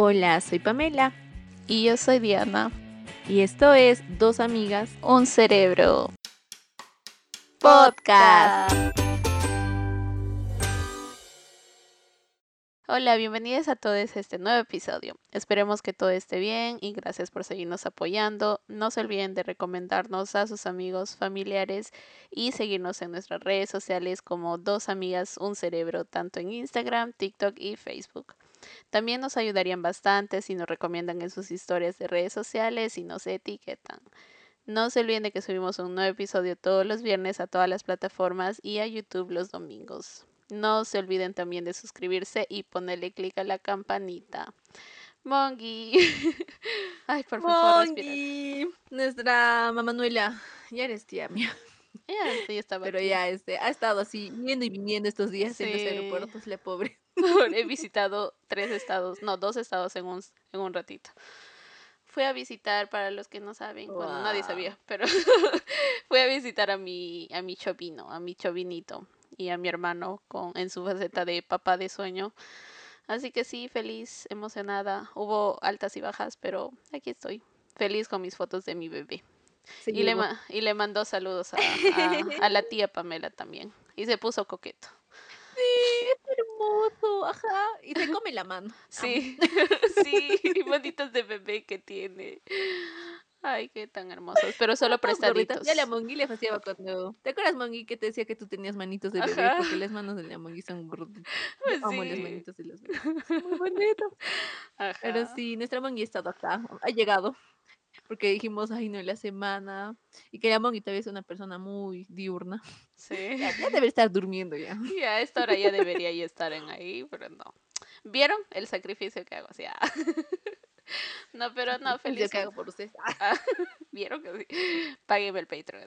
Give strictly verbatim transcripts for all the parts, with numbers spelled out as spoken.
Hola, soy Pamela Y yo soy Diana. y esto es Dos Amigas Un cerebro. Podcast. Hola, bienvenidos a todos a este nuevo episodio. Esperemos que todo esté bien y gracias por seguirnos apoyando. No se olviden de recomendarnos a sus amigos, familiares y seguirnos en nuestras redes sociales como Dos Amigas Un Cerebro, tanto en Instagram, TikTok y Facebook. También nos ayudarían bastante si nos recomiendan en sus historias de redes sociales y nos etiquetan. No se olviden de que subimos un nuevo episodio todos los viernes a todas las plataformas y a YouTube los domingos. No se olviden también de suscribirse y ponerle clic a la campanita. Mongi. Ay, por favor, respira. Mongi, nuestra Mamanuela, ya eres tía mía, Ya, sí, estaba pero aquí. ya este, ha estado así, yendo y viniendo estos días en los Sí. aeropuertos, la pobre. He visitado tres estados, no, dos estados en un, en un ratito. Fui a visitar, para los que no saben, bueno, nadie Wow. sabía, pero fui a visitar a mi, a mi chovino, a mi chovinito y a mi hermano con, en su faceta de papá de sueño. Así que sí, feliz, emocionada. Hubo altas y bajas, pero aquí estoy, feliz con mis fotos de mi bebé. Se Y le, llevó. ma- y le mandó saludos a, a, a la tía Pamela también. Y se puso coqueto. Sí, es hermoso, ajá, y te come la mano. Amo. Sí, sí, manitas de bebé que tiene. Ay, qué tan hermosos, pero solo Todos gorritas. Ya la prestaditos. Mongi le fastidiaba cuando. ¿Te acuerdas, Mongi, que te decía que tú tenías manitos de bebé? Ajá, Porque las manos de la Mongi son gorditas. Yo pues amo las sí. manitos de los bebés. Son muy bonitos. Pero Ajá, sí, nuestra Mongi ha estado acá, ha llegado, porque dijimos, ay, no, en la semana. Y que la Mongi todavía es una persona muy diurna. sí. Ya, ya debe estar durmiendo ya. Y a esta hora ya debería ya estar en ahí, pero no. ¿Vieron el sacrificio que hago? O sea, no, pero no, Yo que felizmente. hago por ustedes. Ah, Ah, ¿vieron que sí? Págueme el Patreon.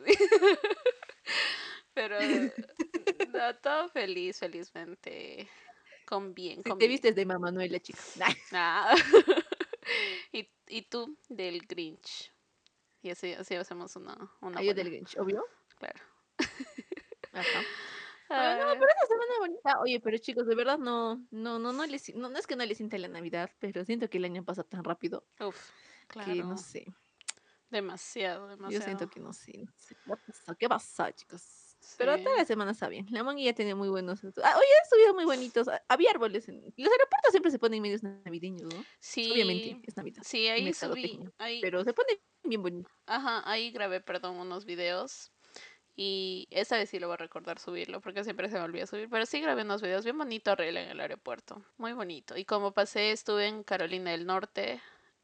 Pero no, todo feliz, felizmente. Con bien, si con te bien. vistes de Mamá Noel, la chica. Ay, Ah. ¿Y, y tú del Grinch? Y así, así hacemos una, una ay, yo del buena, Grinch, obvio. claro. Ajá. Bueno, no, Ay, pero esa semana bonita. Oye, pero chicos, de verdad no, no, no, no les, no, no es que no les sienta la Navidad, pero siento que el año pasa tan rápido uf, que no claro. sé. Demasiado, Yo siento demasiado. que no sé, no sé. ¿Qué pasa? ¿Qué pasa, chicos? Pero toda Sí. la semana está bien. La Mongi ya tenía muy buenos. Ah, oye, han subido muy bonitos. Ah, había árboles en. Los aeropuertos siempre se ponen medios navideños, ¿no? Obviamente, Sí, es Navidad sí, y ahí subí, mercadotecnia. ahí, Pero se ponen bien bonitos. ajá, ahí grabé, perdón, unos videos. Y esta vez sí lo voy a recordar subirlo, porque siempre se me olvida subir. Pero sí grabé unos videos bien bonito arreglo en el aeropuerto. Muy bonito. Y como pasé, estuve en Carolina del Norte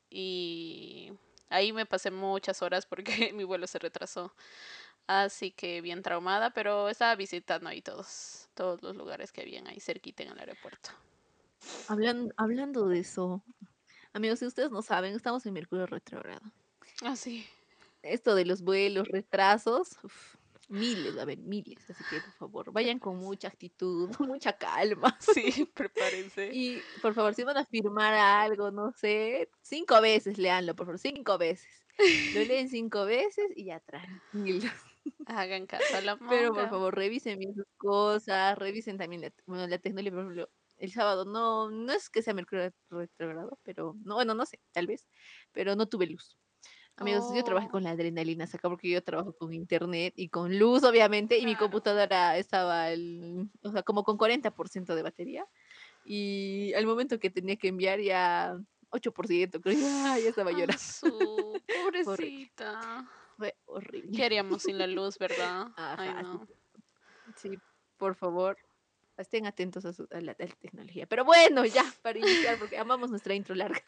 y ahí me pasé muchas horas porque mi vuelo se retrasó. Así que bien traumada, pero estaba visitando ahí todos, todos los lugares que habían ahí cerquita en el aeropuerto. Hablan, hablando de eso, amigos, si ustedes no saben, estamos en Mercurio retrógrado. Ah, sí. Esto de los vuelos, retrasos, uf, miles, va a haber miles. Así que, por favor, vayan con Prepárense. mucha actitud, mucha calma. Sí, prepárense. Y por favor, si van a firmar algo, no sé, cinco veces leanlo, por favor, cinco veces. Lo leen cinco veces y ya tranquilos. Hagan caso a la Pero por monga. favor, revisen bien sus cosas, revisen también la, bueno, la tecnología, por ejemplo, el sábado no, no es que sea Mercurio retrogrado, pero no, bueno, no sé, tal vez, pero no tuve luz. Amigos, yo trabajé Oh, con la adrenalina acá porque yo trabajo con internet y con luz, obviamente, y mi claro. computadora estaba, el, o sea, como con cuarenta por ciento de batería. Y al momento que tenía que enviar ya ocho por ciento, creo, ya, ya estaba Ah, llorando. su Fue horrible, pobrecita. fue ¿Qué horrible. haríamos sin la luz, verdad? Ay, Ajá, sí, no. sí, por favor, estén atentos a, su, a, la, a la tecnología. Pero bueno, ya, para iniciar, porque amamos nuestra intro larga.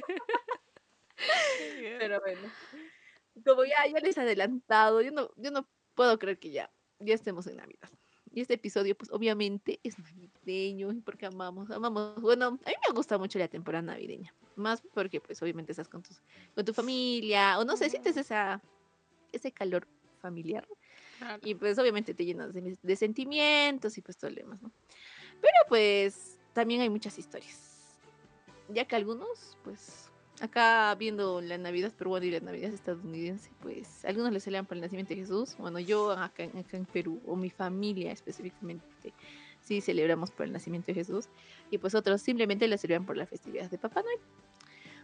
Ya. Pero bueno, como ya, ya les he adelantado, yo no, yo no puedo creer que ya, ya estemos en Navidad. Y este episodio, pues obviamente es navideño, y porque amamos, amamos, bueno, a mí me gusta mucho la temporada navideña, más porque pues obviamente estás con, tus, con tu familia, o no sé, sientes Ujú, esa, ese calor familiar, claro. y pues obviamente te llenas de, de sentimientos y pues todo lo demás, ¿no? Pero pues también hay muchas historias, ya que algunos, pues acá viendo la Navidad peruana y la Navidad estadounidense, pues algunos le celebran por el nacimiento de Jesús. Bueno, yo acá, en- acá en Perú, o mi familia específicamente, sí celebramos por el nacimiento de Jesús. Y pues otros simplemente le celebran por la festividad de Papá Noel.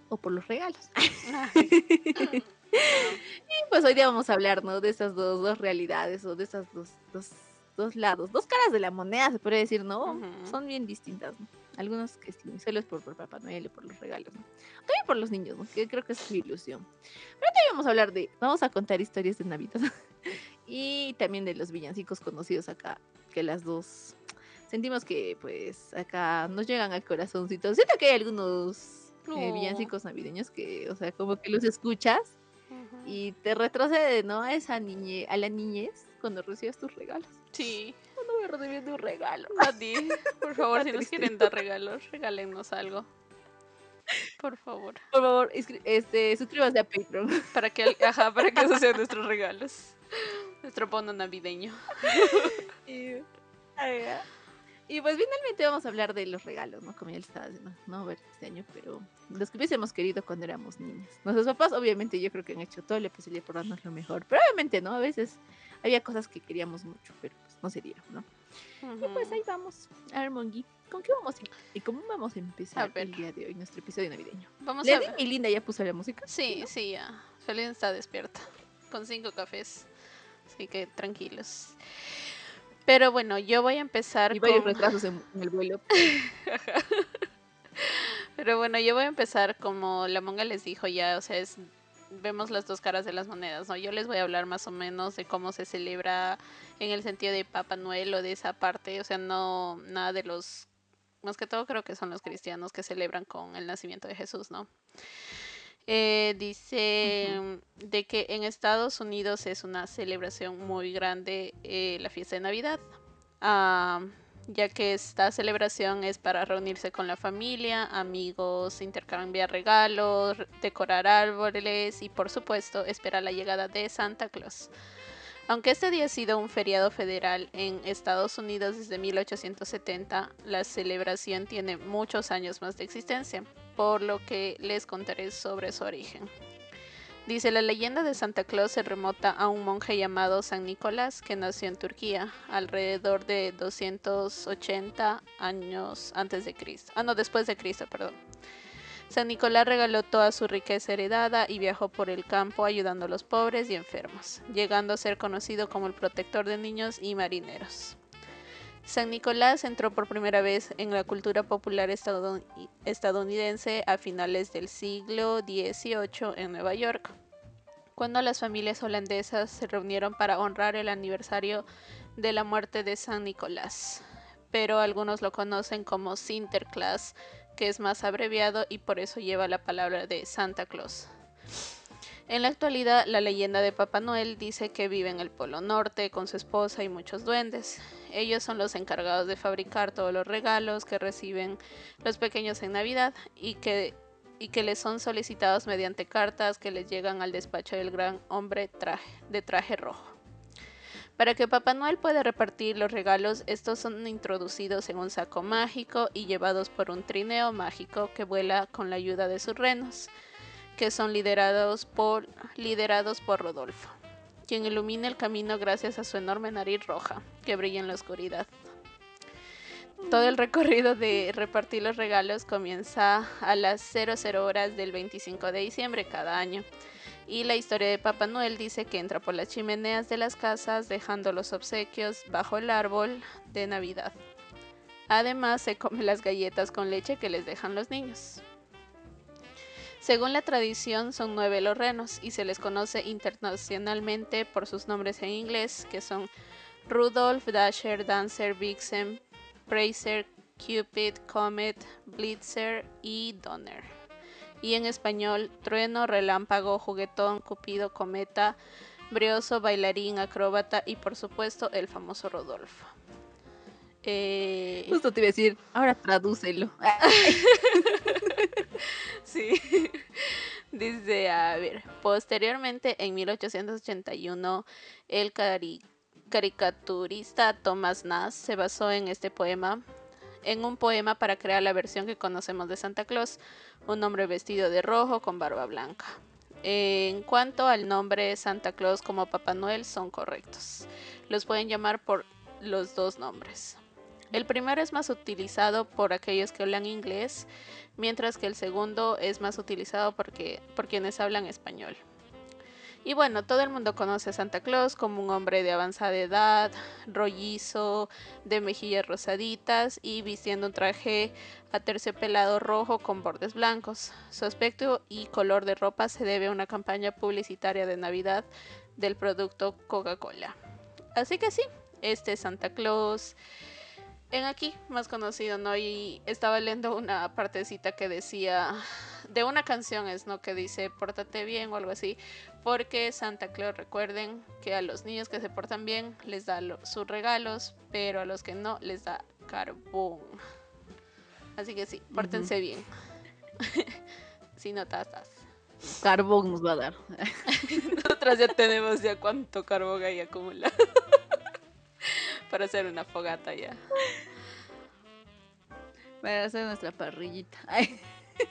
o por los regalos. Ah, sí. Bueno, Y pues hoy día vamos a hablar, ¿no? De esas dos, dos realidades o de esas dos, dos, dos lados, dos caras de la moneda, se puede decir, ¿no? ujú. Son bien distintas, ¿no? Algunos que sí, solo es por, por Papá Noel y por los regalos, ¿no? También por los niños, ¿no? Que creo que es su ilusión. Pero también vamos a hablar de, vamos a contar historias de Navidad y también de los villancicos conocidos acá, que las dos sentimos que pues acá nos llegan al corazoncito. Siento que hay algunos eh, Oh, villancicos navideños que, o sea, como que los escuchas ujú. y te retrocede, ¿no? A esa niñe, a la niñez cuando recibes tus regalos. Sí, No voy a recibir un regalo. nadie. Por favor, Está si nos triste. quieren dar regalos, regálennos algo. Por favor. Por favor, inscri- este, suscríbanse a Patreon. Para que, ajá, para que esos sean nuestros regalos. Nuestro bono navideño. y, ay, ah. Y pues finalmente vamos a hablar de los regalos, ¿no? Como ya les estaba diciendo, no ver este año, pero los que hubiésemos querido cuando éramos niños. Nuestros papás, obviamente, yo creo que han hecho todo lo posible por darnos lo mejor. Pero obviamente, ¿no? A veces había cosas que queríamos mucho, pero pues no se dieron, ¿no? Y pues Ujú. ahí vamos. A ver, Mongi, ¿con qué vamos a, y cómo vamos a A empezar ver, el día de hoy, nuestro episodio navideño? vamos a Lady, ver. mi linda, ya puso la música, ¿sí, Sí, no? sí, ya. Felin está despierta. Con cinco cafés. Así que tranquilos. Pero bueno, yo voy a empezar Y varios con. retrasos en, en el vuelo, pero Pero bueno, yo voy a empezar como la monga les dijo ya, o sea, es vemos las dos caras de las monedas, ¿no? Yo les voy a hablar más o menos de cómo se celebra en el sentido de Papá Noel o de esa parte, o sea, no nada de los más que todo creo que son los cristianos que celebran con el nacimiento de Jesús, ¿no? Eh, ujú, dice de que en Estados Unidos es una celebración muy grande eh, la fiesta de Navidad. Ah, ya que esta celebración es para reunirse con la familia, amigos, intercambiar regalos, decorar árboles y por supuesto esperar la llegada de Santa Claus. Aunque este día ha sido un feriado federal en Estados Unidos desde mil ochocientos setenta, la celebración tiene muchos años más de existencia, por lo que les contaré sobre su origen. Dice, la leyenda de Santa Claus se remota a un monje llamado San Nicolás que nació en Turquía alrededor de doscientos ochenta años antes de Cristo. Ah, no, después de Cristo, perdón. San Nicolás regaló toda su riqueza heredada y viajó por el campo ayudando a los pobres y enfermos, llegando a ser conocido como el protector de niños y marineros. San Nicolás entró por primera vez en la cultura popular estadounidense a finales del siglo dieciocho en Nueva York, cuando las familias holandesas se reunieron para honrar el aniversario de la muerte de San Nicolás, pero algunos lo conocen como Sinterklaas, que es más abreviado y por eso lleva la palabra de Santa Claus. En la actualidad, la leyenda de Papá Noel dice que vive en el Polo Norte con su esposa y muchos duendes. Ellos son los encargados de fabricar todos los regalos que reciben los pequeños en Navidad y que, y que les son solicitados mediante cartas que les llegan al despacho del gran hombre traje, de traje rojo. Para que Papá Noel pueda repartir los regalos, estos son introducidos en un saco mágico y llevados por un trineo mágico que vuela con la ayuda de sus renos, que son liderados por, liderados por Rodolfo, quien ilumina el camino gracias a su enorme nariz roja, que brilla en la oscuridad. Todo el recorrido de repartir los regalos comienza a las cero cero horas del veinticinco de diciembre cada año. Y la historia de Papá Noel dice que entra por las chimeneas de las casas dejando los obsequios bajo el árbol de Navidad. Además, se come las galletas con leche que les dejan los niños. Según la tradición, son nueve los renos y se les conoce internacionalmente por sus nombres en inglés, que son Rudolph, Dasher, Dancer, Vixen, Praiser, Cupid, Comet, Blitzer y Donner. Y en español, Trueno, Relámpago, Juguetón, Cupido, Cometa, Brioso, Bailarín, Acróbata y por supuesto el famoso Rodolfo. Eh... justo te iba a decir, ahora tradúcelo. Sí. Dice, a ver, posteriormente en mil ochocientos ochenta y uno el cari caricaturista Thomas Nast se basó en este poema, en un poema para crear la versión que conocemos de Santa Claus, un hombre vestido de rojo con barba blanca. En cuanto al nombre Santa Claus como Papá Noel son correctos. Los pueden llamar por los dos nombres. El primero es más utilizado por aquellos que hablan inglés, mientras que el segundo es más utilizado porque, por quienes hablan español. Y bueno, todo el mundo conoce a Santa Claus como un hombre de avanzada edad, rollizo, de mejillas rosaditas y vistiendo un traje aterciopelado rojo con bordes blancos. Su aspecto y color de ropa se debe a una campaña publicitaria de Navidad del producto Coca-Cola. Así que sí, este es Santa Claus. En aquí, más conocido, ¿no? Y estaba leyendo una partecita que decía, de una canción es, ¿no? Que dice, pórtate bien o algo así, porque Santa Claus, recuerden que a los niños que se portan bien les da lo, sus regalos, pero a los que no les da carbón. Así que sí, pórtense uh-huh. bien. Si no tastas. Carbón nos va a dar. Nosotras ya tenemos ya cuánto carbón hay acumulado. Para hacer una fogata ya. Para hacer nuestra parrillita. Ay.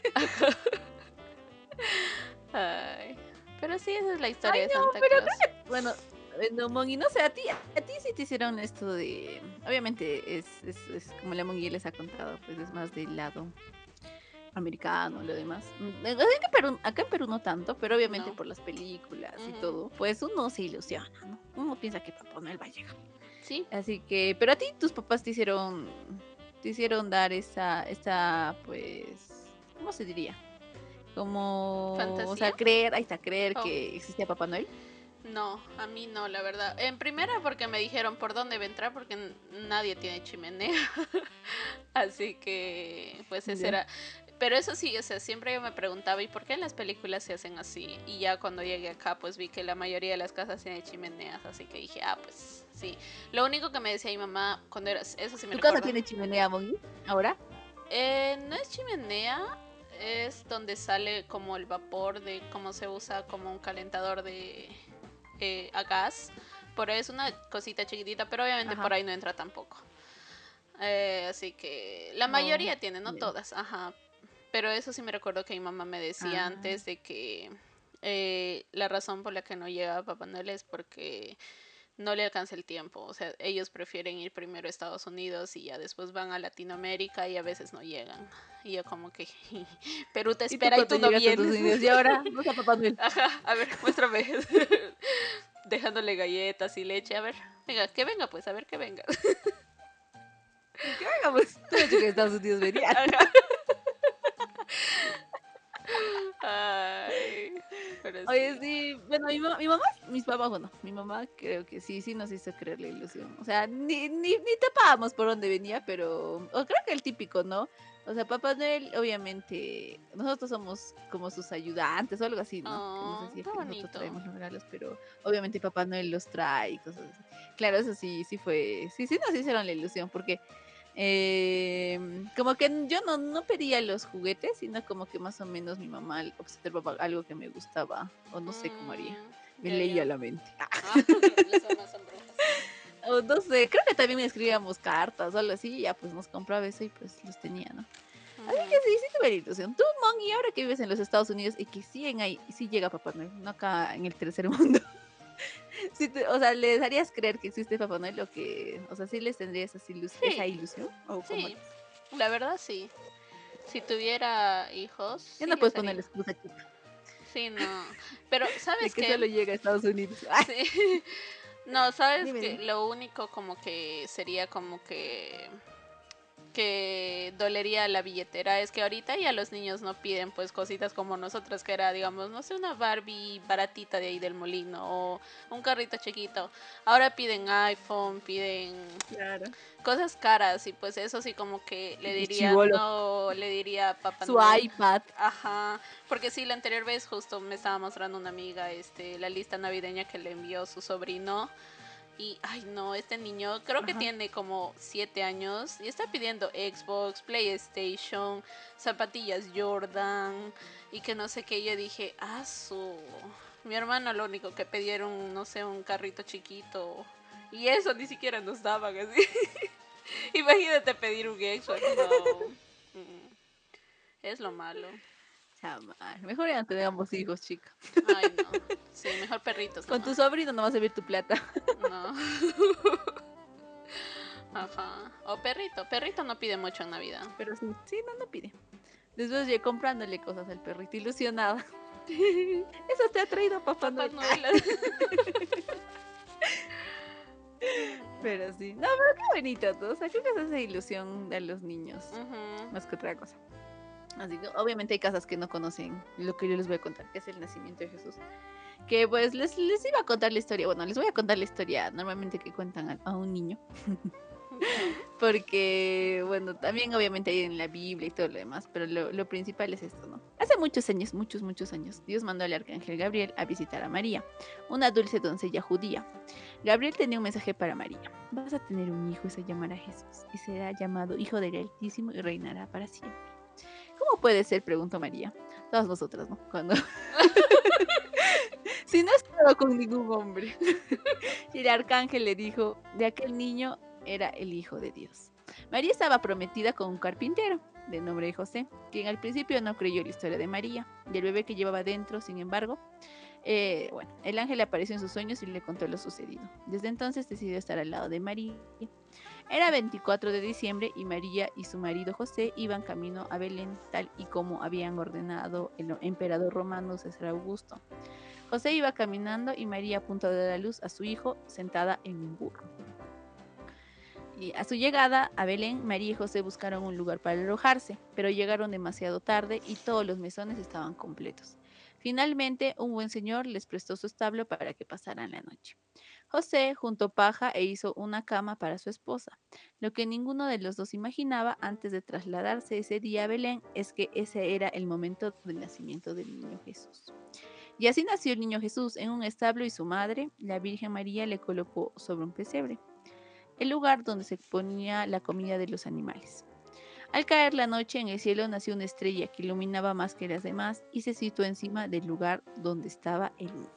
Ay. Pero sí, esa es la historia. Ay, de no, Santa pero Claus. Creo que, bueno, no, Mongi, no sé, a ti, a ti sí te hicieron esto de... Obviamente es, es, es como la Mongi les ha contado, pues es más del lado americano, lo demás. Acá en Perú, acá en Perú no tanto, pero obviamente no. Por las películas uh-huh. y todo, pues uno se ilusiona, ¿no? Uno piensa que Papá Noel va a llegar. Sí. Así que, pero a ti tus papás te hicieron, te hicieron dar esa, esa, pues, ¿cómo se diría? Como, ¿fantasía? O sea, creer, ahí está, creer oh. que existía Papá Noel. No, a mí no, la verdad. En primera porque me dijeron por dónde iba a entrar porque n- nadie tiene chimenea. Así que, pues ese yeah. era... Pero eso sí, o sea, siempre yo me preguntaba, ¿y por qué en las películas se hacen así? Y ya cuando llegué acá, pues vi que la mayoría de las casas tienen chimeneas, así que dije, ah, pues sí. Lo único que me decía mi mamá cuando era... Eso sí me ¿Tu recuerdo. casa tiene chimenea, Mongi? ¿Ahora? Eh, no es chimenea, es donde sale como el vapor de cómo se usa como un calentador de eh, a gas. Por ahí es una cosita chiquitita, pero obviamente ajá. Por ahí no entra tampoco. Eh, así que la mayoría oh, tiene, no yeah. todas, ajá. Pero eso sí me recuerdo que mi mamá me decía ah. antes de que eh, la razón por la que no llega Papá Noel es porque no le alcanza el tiempo. O sea, ellos prefieren ir primero a Estados Unidos y ya después van a Latinoamérica y a veces no llegan. Y yo como que, Perú te espera y tú, y tú no vienes. Y ahora, no está Papá Noel. Ajá, a ver, muéstrame. Dejándole galletas y leche. A ver, venga, que venga pues, a ver, que venga. Que venga pues. Tú me dijiste que Estados Unidos venía. Ajá. Ay, pero Oye, sí. sí, bueno, mi, ma- mi mamá, mis papás, bueno, mi mamá creo que sí, sí nos hizo creer la ilusión. O sea, ni, ni, ni tapábamos por dónde venía, pero o creo que el típico, ¿no? O sea, Papá Noel, obviamente, nosotros somos como sus ayudantes o algo así, ¿no? Oh, que no sé si es qué que bonito. nosotros traemos los regalos, pero obviamente Papá Noel los trae y cosas así. Claro, eso sí, sí fue, sí, sí nos hicieron la ilusión, porque eh, como que yo no, no pedía los juguetes, sino como que más o menos mi mamá observaba algo que me gustaba, o no sé cómo haría. Me ya, leía ya. la mente. Ah, las mamás son brujas. O no sé, creo que también escribíamos cartas o algo así, y ya pues nos compraba eso y pues los tenía, ¿no? Ujú. Así que sí, sí tuve la ilusión. Tú, Mon, y ahora que vives en los Estados Unidos y que sí, en ahí, sí llega Papá Noel, no acá en el tercer mundo. Sí te- o sea, ¿les harías creer que existe Papá Noel o que, o sea, sí les tendrías esa, ilus- Sí. esa ilusión? ¿O cómo Sí, harías? la verdad sí. Si tuviera hijos, Ya sí no les puedes haría. ponerle excusa, chica, Sí, no. Pero, de ¿sabes que qué? solo llega a Estados Unidos. Ay, Sí. No, ¿sabes dime, qué? dime. Lo único como que sería como que que dolería la billetera es que ahorita ya los niños no piden pues cositas como nosotros, que era, digamos, no sé, una Barbie baratita de ahí del molino o un carrito chiquito. Ahora piden iPhone, piden Claro. cosas caras y pues eso sí como que le Y diría, chibolo. no, le diría a Papá Su Noel. iPad. Ajá, porque sí, la anterior vez justo me estaba mostrando una amiga este la lista navideña que le envió su sobrino. Y, ay no, este niño creo que Ajá. tiene como siete años y está pidiendo Xbox, PlayStation, zapatillas Jordan y que no sé qué. Yo dije, ah, su... Mi hermano lo único que pidieron, no sé, un carrito chiquito. Y eso ni siquiera nos daban así. Imagínate pedir un Xbox, no. Mm, Es lo malo. Chamar. Mejor ya no tengamos hijos, chica. Ay no. Sí, mejor perritos Con tu nomás. sobrino no va a servir tu plata. No. Ajá. O perrito. Perrito no pide mucho en Navidad. Pero sí, sí, no, no pide. Después yo comprándole cosas al perrito, ilusionada. Eso te ha traído Papá Papá Noel. Noel. Pero sí. No, pero qué bonito, ¿no? O sea, creo que esa es la ilusión de los niños. Ujú. Más que otra cosa. Así que obviamente hay casas que no conocen lo que yo les voy a contar, que es el nacimiento de Jesús. Que pues les, les iba a contar la historia. Bueno, les voy a contar la historia normalmente que cuentan a, a un niño. Ya. Porque, bueno, también obviamente hay en la Biblia y todo lo demás, pero lo, lo principal es esto, ¿no? Hace muchos años, muchos, muchos años, Dios mandó al arcángel Gabriel a visitar a María, una dulce doncella judía. Gabriel tenía un mensaje para María. Vas a tener un hijo y se llamará Jesús, y será llamado Hijo del Altísimo y reinará para siempre. ¿Cómo puede ser? Preguntó María. Todas nosotras, ¿no? Cuando... si no estaba con ningún hombre. Y el arcángel le dijo, de aquel niño era el Hijo de Dios. María estaba prometida con un carpintero, de nombre José, quien al principio no creyó la historia de María y el bebé que llevaba dentro. Sin embargo, eh, bueno, el ángel apareció en sus sueños y le contó lo sucedido. Desde entonces decidió estar al lado de María. Era veinticuatro de diciembre y María y su marido José iban camino a Belén, tal y como habían ordenado el emperador romano César Augusto. José iba caminando y María a punto de dar a luz a su hijo sentada en un burro. Y a su llegada a Belén, María y José buscaron un lugar para alojarse, pero llegaron demasiado tarde y todos los mesones estaban completos. Finalmente, un buen señor les prestó su establo para que pasaran la noche. José juntó paja e hizo una cama para su esposa. Lo que ninguno de los dos imaginaba antes de trasladarse ese día a Belén es que ese era el momento del nacimiento del niño Jesús. Y así nació el niño Jesús en un establo y su madre, la Virgen María, le colocó sobre un pesebre, el lugar donde se ponía la comida de los animales. Al caer la noche en el cielo nació una estrella que iluminaba más que las demás y se situó encima del lugar donde estaba el niño.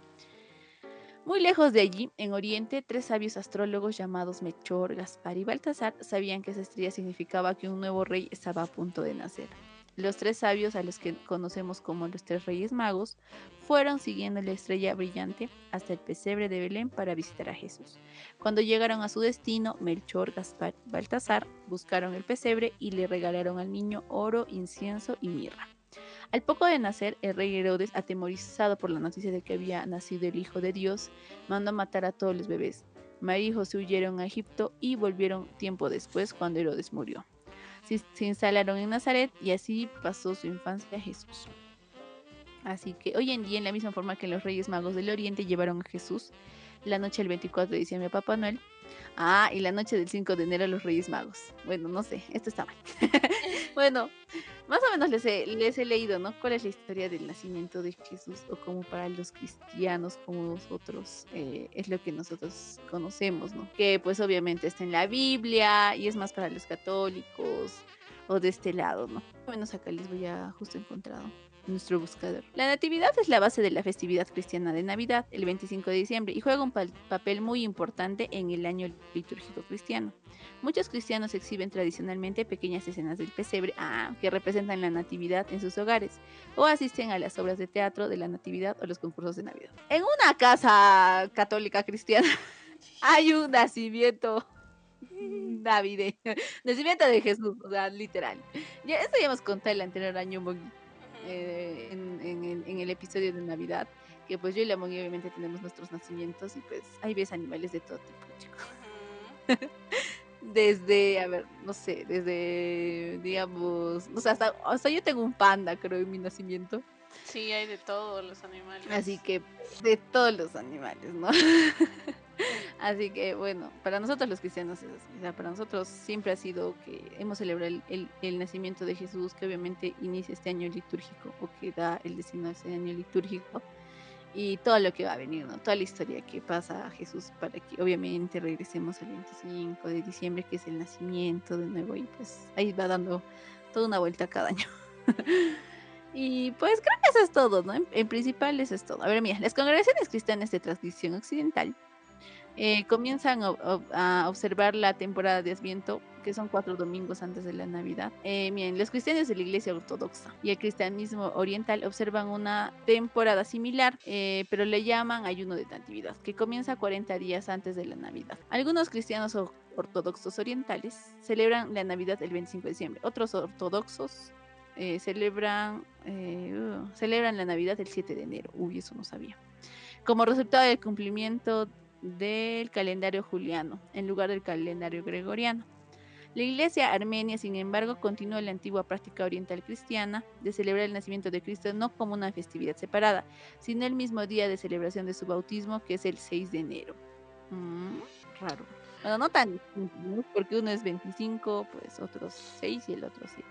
Muy lejos de allí, en Oriente, tres sabios astrólogos llamados Melchor, Gaspar y Baltasar sabían que esa estrella significaba que un nuevo rey estaba a punto de nacer. Los tres sabios, a los que conocemos como los tres reyes magos, fueron siguiendo la estrella brillante hasta el pesebre de Belén para visitar a Jesús. Cuando llegaron a su destino, Melchor, Gaspar y Baltasar buscaron el pesebre y le regalaron al niño oro, incienso y mirra. Al poco de nacer, el rey Herodes, atemorizado por la noticia de que había nacido el Hijo de Dios, mandó a matar a todos los bebés. María y José huyeron a Egipto y volvieron tiempo después cuando Herodes murió. Se, se instalaron en Nazaret y así pasó su infancia Jesús. Así que hoy en día, en la misma forma que los Reyes Magos del Oriente llevaron a Jesús la noche del veinticuatro de diciembre a Papá Noel. Ah, y la noche del cinco de enero a los Reyes Magos. Bueno, no sé, esto está mal. Bueno, más o menos les he, les he leído, ¿no? ¿Cuál es la historia del nacimiento de Jesús? O como para los cristianos, como nosotros, eh, es lo que nosotros conocemos, ¿no? Que pues obviamente está en la Biblia y es más para los católicos o de este lado, ¿no? Más o menos acá les voy a justo encontrado nuestro buscador. La natividad es la base de la festividad cristiana de Navidad, el veinticinco de diciembre, y juega un pa papel muy importante en el año litúrgico cristiano. Muchos cristianos exhiben tradicionalmente pequeñas escenas del pesebre, ah, que representan la natividad en sus hogares, o asisten a las obras de teatro de la natividad o los concursos de Navidad. En una casa católica cristiana hay un nacimiento navideño, nacimiento de Jesús, o sea, literal. Ya, esto ya hemos contado el anterior año, Mogui. Eh, en, en, el, en el episodio de Navidad, que pues yo y la Moni obviamente tenemos nuestros nacimientos y pues ahí ves animales de todo tipo, chicos. Desde, a ver, no sé, desde, digamos, o sea, hasta, hasta yo tengo un panda, creo, en mi nacimiento. Sí, hay de todos los animales. Así que de todos los animales, ¿no? Así que bueno, para nosotros los cristianos es así. O sea, para nosotros siempre ha sido que hemos celebrado el, el, el nacimiento de Jesús, que obviamente inicia este año litúrgico o que da el destino a ese año litúrgico. Y todo lo que va a venir, ¿no? Toda la historia que pasa a Jesús para que obviamente regresemos al veinticinco de diciembre, que es el nacimiento de nuevo, y pues ahí va dando toda una vuelta cada año. Y pues creo que eso es todo, ¿no? En, en principal eso es todo. A ver, mira, las congregaciones cristianas de tradición occidental Eh, comienzan a, a- a observar la temporada de Adviento, que son cuatro domingos antes de la Navidad. Eh, miren, los cristianos de la Iglesia Ortodoxa y el cristianismo oriental observan una temporada similar, eh, pero le llaman ayuno de Natividad, que comienza cuarenta días antes de la Navidad. Algunos cristianos or- ortodoxos orientales celebran la Navidad el veinticinco de diciembre. Otros ortodoxos eh, celebran, eh, uh, celebran la Navidad el siete de enero. Uy, eso no sabía. Como resultado del cumplimiento del calendario juliano en lugar del calendario gregoriano. La Iglesia armenia, sin embargo, continúa la antigua práctica oriental cristiana de celebrar el nacimiento de Cristo no como una festividad separada, sino el mismo día de celebración de su bautismo, que es el seis de enero. Mm, raro. Bueno, no tan distinto, ¿no? Porque uno es veinticinco, pues otros seis y el otro siete.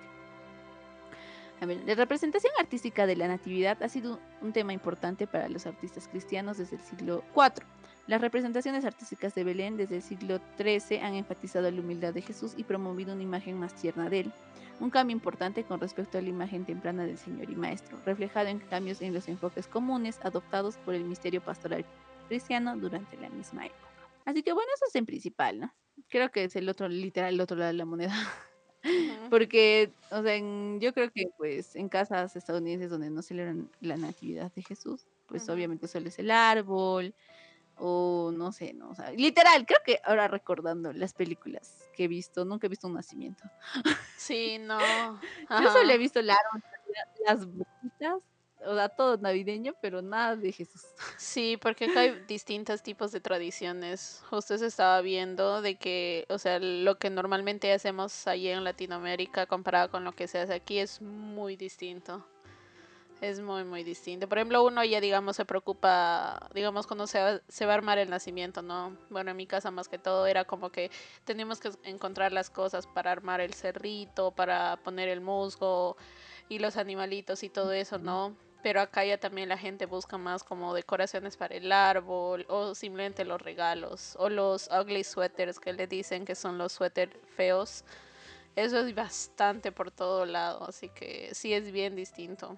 A ver, la representación artística de la Natividad ha sido un tema importante para los artistas cristianos desde el siglo cuatro. Las representaciones artísticas de Belén desde el siglo trece han enfatizado la humildad de Jesús y promovido una imagen más tierna de él. Un cambio importante con respecto a la imagen temprana del Señor y Maestro, reflejado en cambios en los enfoques comunes adoptados por el misterio pastoral cristiano durante la misma época. Así que bueno, eso es en principal, ¿no? Creo que es el otro, literal, el otro lado de la moneda. Ujú, Porque, o sea, en- yo creo que pues en casas estadounidenses donde no celebran la natividad de Jesús, pues ujú. obviamente solo es el árbol o no sé, ¿no? O sea, literal, creo que ahora recordando las películas que he visto, nunca he visto un nacimiento. Sí, no. Yo solo he Ajá. visto el árbol, las boquitas, o sea, todo navideño, pero nada de Jesús. Sí, porque acá hay distintos tipos de tradiciones. Justo se estaba viendo de que, o sea, lo que normalmente hacemos allí en Latinoamérica comparado con lo que se hace aquí es muy distinto. Es muy, muy distinto. Por ejemplo, uno ya, digamos, se preocupa, digamos, cuando se va, se va a armar el nacimiento, ¿no? Bueno, en mi casa más que todo era como que teníamos que encontrar las cosas para armar el cerrito, para poner el musgo y los animalitos y todo eso, ¿no? Pero acá ya también la gente busca más como decoraciones para el árbol o simplemente los regalos o los ugly sweaters que le dicen que son los suéter feos. Eso es bastante por todo lado, así que sí es bien distinto.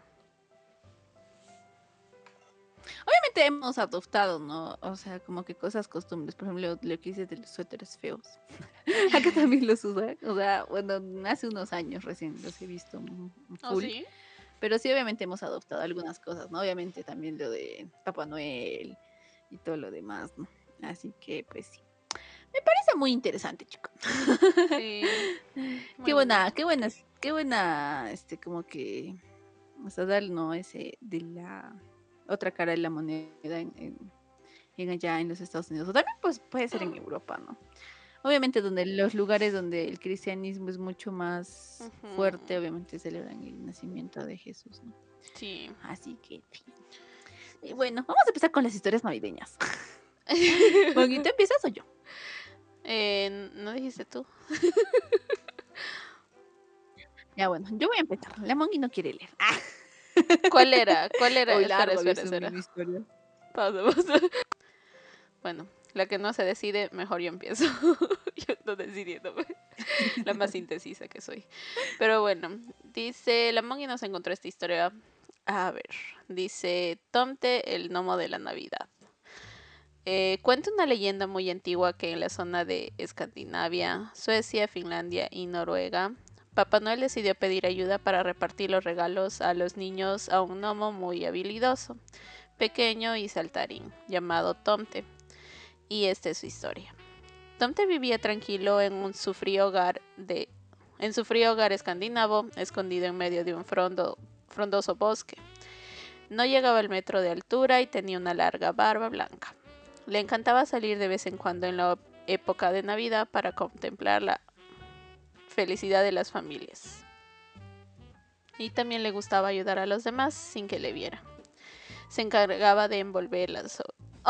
Obviamente hemos adoptado, ¿no? O sea, como que cosas costumbres, por ejemplo, lo que dices de los suéteres feos. Acá también los usan. O sea, bueno, hace unos años recién los he visto mm, ¿Oh, full. sí? Pero sí, obviamente hemos adoptado algunas cosas, ¿no? Obviamente también lo de Papá Noel y todo lo demás, ¿no? Así que, pues sí. Me parece muy interesante, chico. Sí, Qué muy buena, bonito. qué buena, qué buena, este, como que, o sea, dar, ¿no? Ese de la otra cara de la moneda en, en- en allá en los Estados Unidos. O también, pues, puede ser en Europa, ¿no? Obviamente, donde los lugares donde el cristianismo es mucho más fuerte, Ujú, obviamente celebran el nacimiento de Jesús, ¿no? sí. Así que, fin. Y bueno, vamos a empezar con las historias navideñas. Monguito, ¿empiezas o yo? Eh, ¿no dijiste tú? Ya, bueno, yo voy a empezar. La Mongi no quiere leer. Ah. ¿Cuál era? ¿Cuál era? Hoy Espera, largo había espera, sido mi espera. historia. Pausa, pausa. Bueno, la que no se decide, mejor yo empiezo. Yo no decidiéndome. La más indecisa que soy. Pero bueno, dice, la Mongi nos encontró esta historia. A ver, dice, Tomte, el gnomo de la Navidad. Eh, cuenta una leyenda muy antigua que en la zona de Escandinavia, Suecia, Finlandia y Noruega, Papá Noel decidió pedir ayuda para repartir los regalos a los niños a un gnomo muy habilidoso, pequeño y saltarín, llamado Tomte. Y esta es su historia. Tomte vivía tranquilo en un su frío hogar de en su frío hogar escandinavo, escondido en medio de un frondo, frondoso bosque. No llegaba al metro de altura y tenía una larga barba blanca. Le encantaba salir de vez en cuando en la época de Navidad para contemplar la felicidad de las familias. Y también le gustaba ayudar a los demás sin que le viera. Se encargaba de envolver las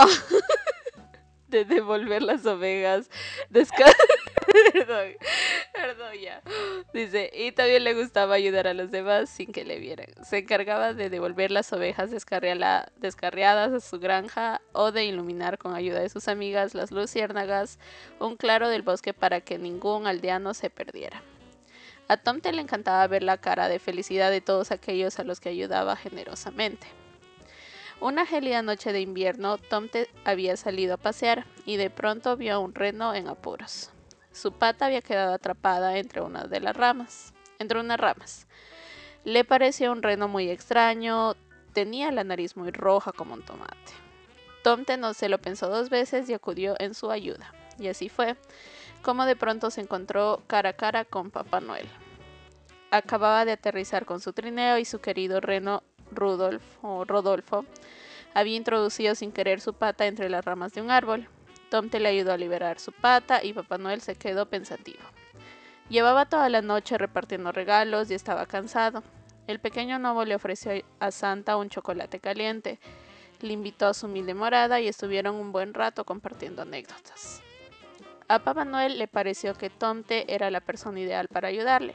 de devolver las ovejas desca- Perdón, perdón ya. Dice, y también le gustaba ayudar a los demás sin que le vieran. Se encargaba de devolver las ovejas descarriala- descarriadas a su granja o de iluminar con ayuda de sus amigas las luciérnagas un claro del bosque para que ningún aldeano se perdiera. A Tomte le encantaba ver la cara de felicidad de todos aquellos a los que ayudaba generosamente. Una gélida noche de invierno, Tomte había salido a pasear y de pronto vio a un reno en apuros. Su pata había quedado atrapada entre una de las ramas, entre unas ramas. Le pareció un reno muy extraño, tenía la nariz muy roja como un tomate. Tomte no se lo pensó dos veces y acudió en su ayuda. Y así fue, como de pronto se encontró cara a cara con Papá Noel. Acababa de aterrizar con su trineo y su querido reno Rudolfo, Rodolfo había introducido sin querer su pata entre las ramas de un árbol. Tomte le ayudó a liberar su pata y Papá Noel se quedó pensativo. Llevaba toda la noche repartiendo regalos y estaba cansado. El pequeño gnomo le ofreció a Santa un chocolate caliente, le invitó a su humilde morada y estuvieron un buen rato compartiendo anécdotas. A Papá Noel le pareció que Tomte era la persona ideal para ayudarle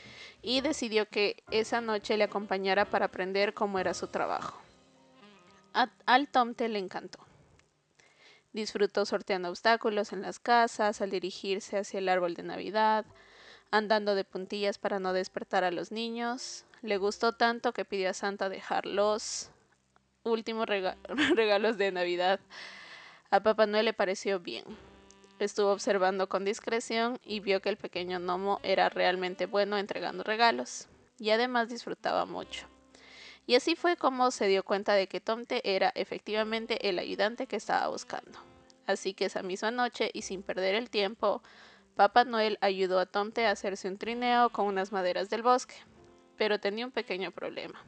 y decidió que esa noche le acompañara para aprender cómo era su trabajo. A, al Tomte le encantó. Disfrutó sorteando obstáculos en las casas, al dirigirse hacia el árbol de Navidad, andando de puntillas para no despertar a los niños. Le gustó tanto que pidió a Santa dejar los últimos rega- regalos de Navidad. A Papá Noel le pareció bien. Estuvo observando con discreción y vio que el pequeño gnomo era realmente bueno entregando regalos y además disfrutaba mucho. Y así fue como se dio cuenta de que Tomte era efectivamente el ayudante que estaba buscando. Así que esa misma noche y sin perder el tiempo, Papá Noel ayudó a Tomte a hacerse un trineo con unas maderas del bosque, pero tenía un pequeño problema.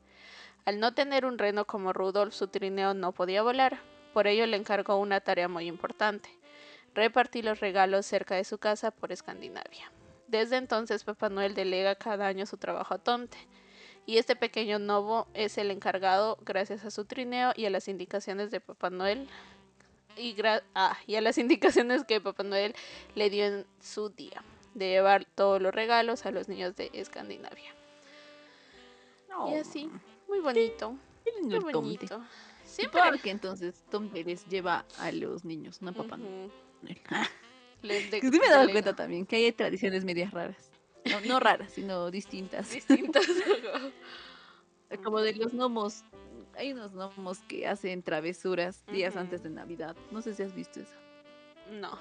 Al no tener un reno como Rudolf, su trineo no podía volar, por ello le encargó una tarea muy importante: repartir los regalos cerca de su casa por Escandinavia. Desde entonces Papá Noel delega cada año su trabajo a Tomte, y este pequeño gnomo es el encargado, gracias a su trineo y a las indicaciones de Papá Noel, y, gra ah, y a las indicaciones que Papá Noel le dio en su día, de llevar todos los regalos a los niños de Escandinavia. Y No, así, muy bonito, qué lindo muy el Tomte. bonito. Siempre. Supongo que entonces Tomte les lleva a los niños, no a Papá Uh-huh. Noel. Les de Que sí me he dado delega. cuenta también que hay tradiciones medias raras. No, no raras, sino distintas. Distintas. Como de los gnomos. Hay unos gnomos que hacen travesuras días antes Uh-huh. de Navidad. No sé si has visto eso. No.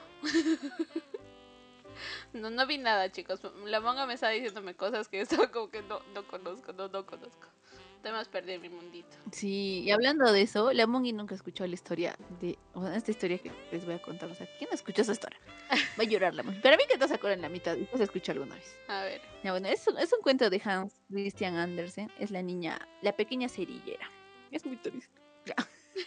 No, no vi nada, chicos. La manga me estaba diciéndome cosas que estaba como que no, no conozco, no, no conozco. Temas perdí mi mundito. Sí, y hablando de eso, la Mongi nunca escuchó la historia de. Bueno, esta historia que les voy a contar. O sea, ¿quién no escuchó esa historia? Va a llorar la Mongi. Pero a mí que no se acuerdan la mitad. ¿Y se escuchó alguna vez? A ver. Ya, bueno, es un, es un cuento de Hans Christian Andersen. Es la niña, la pequeña cerillera. Es muy triste. Ya.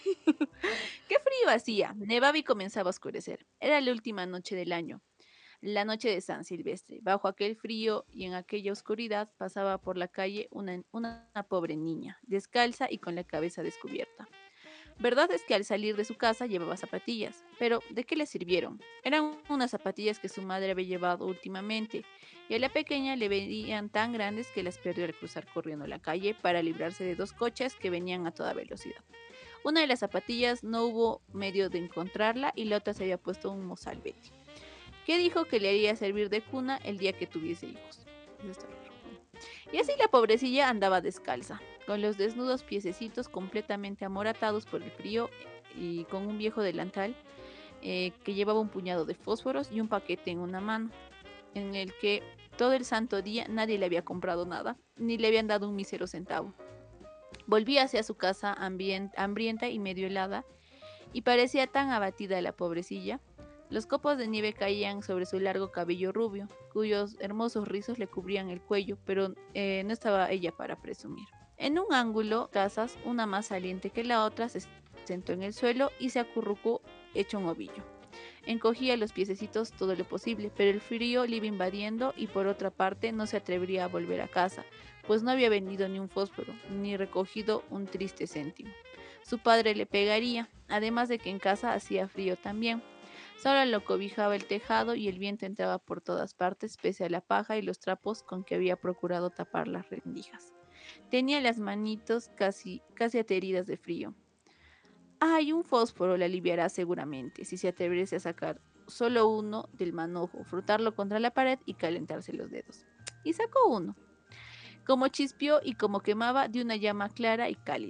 Qué frío hacía. Nevaba y comenzaba a oscurecer. Era la última noche del año, la noche de San Silvestre. Bajo aquel frío y en aquella oscuridad pasaba por la calle una, una pobre niña, descalza y con la cabeza descubierta. Verdad es que al salir de su casa llevaba zapatillas, pero ¿de qué le sirvieron? Eran unas zapatillas que su madre había llevado últimamente, y a la pequeña le venían tan grandes que las perdió al cruzar corriendo la calle para librarse de dos coches que venían a toda velocidad. Una de las zapatillas no hubo medio de encontrarla y la otra se había puesto un mozalbete, que dijo que le haría servir de cuna el día que tuviese hijos. Eso está raro. Y así la pobrecilla andaba descalza, con los desnudos piececitos completamente amoratados por el frío y con un viejo delantal eh, que llevaba un puñado de fósforos y un paquete en una mano, en el que todo el santo día nadie le había comprado nada, ni le habían dado un mísero centavo. Volvía hacia su casa hambrienta y medio helada, y parecía tan abatida la pobrecilla. Los copos de nieve caían sobre su largo cabello rubio, cuyos hermosos rizos le cubrían el cuello, pero eh, no estaba ella para presumir. En un ángulo, casas, una más saliente que la otra, se sentó en el suelo y se acurrucó hecho un ovillo. Encogía los piececitos todo lo posible, pero el frío le iba invadiendo y por otra parte no se atrevería a volver a casa, pues no había vendido ni un fósforo, ni recogido un triste céntimo. Su padre le pegaría, además de que en casa hacía frío también. Solo lo cobijaba el tejado y el viento entraba por todas partes, pese a la paja y los trapos con que había procurado tapar las rendijas. Tenía las manitos casi, casi ateridas de frío. Ay, un fósforo le aliviará seguramente, si se atreviese a sacar solo uno del manojo, frotarlo contra la pared y calentarse los dedos. Y sacó uno. Como chispió y como quemaba de una llama clara y cálida.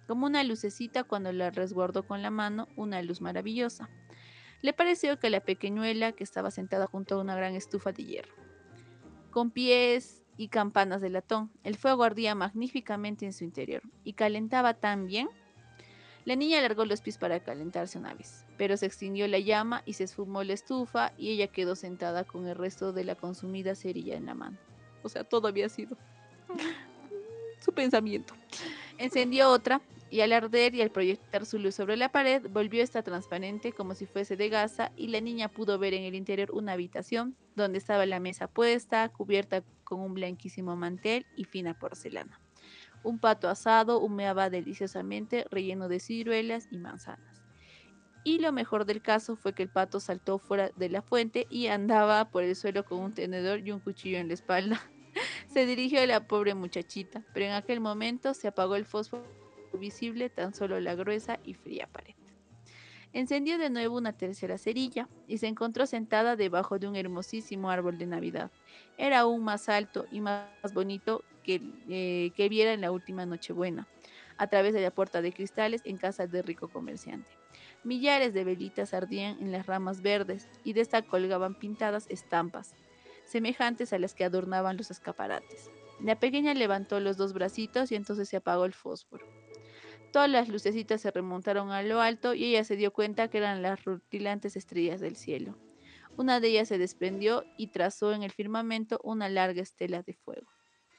como una lucecita cuando la resguardó con la mano, una luz maravillosa. Le pareció que la pequeñuela que estaba sentada junto a una gran estufa de hierro, con pies y campanas de latón. El fuego ardía magníficamente en su interior y calentaba tan bien. La niña alargó los pies para calentarse una vez, pero se extinguió la llama y se esfumó la estufa y ella quedó sentada con el resto de la consumida cerilla en la mano. O sea, todo había sido su pensamiento. Encendió otra y al arder y al proyectar su luz sobre la pared, volvió esta transparente como si fuese de gasa y la niña pudo ver en el interior una habitación donde estaba la mesa puesta, cubierta con un blanquísimo mantel y fina porcelana. Un pato asado humeaba deliciosamente, relleno de ciruelas y manzanas. Y lo mejor del caso fue que el pato saltó fuera de la fuente y andaba por el suelo con un tenedor y un cuchillo en la espalda. Se dirigió a la pobre muchachita, pero en aquel momento se apagó el fósforo visible, tan solo la gruesa y fría pared. Encendió de nuevo una tercera cerilla y se encontró sentada debajo de un hermosísimo árbol de Navidad. Era aún más alto y más bonito que, eh, que viera en la última Nochebuena, a través de la puerta de cristales en casa de rico comerciante. Millares de velitas ardían en las ramas verdes y de esta colgaban pintadas estampas, semejantes a las que adornaban los escaparates. La pequeña levantó los dos bracitos y entonces se apagó el fósforo. Todas las lucecitas se remontaron a lo alto y ella se dio cuenta que eran las rutilantes estrellas del cielo. Una de ellas se desprendió y trazó en el firmamento una larga estela de fuego.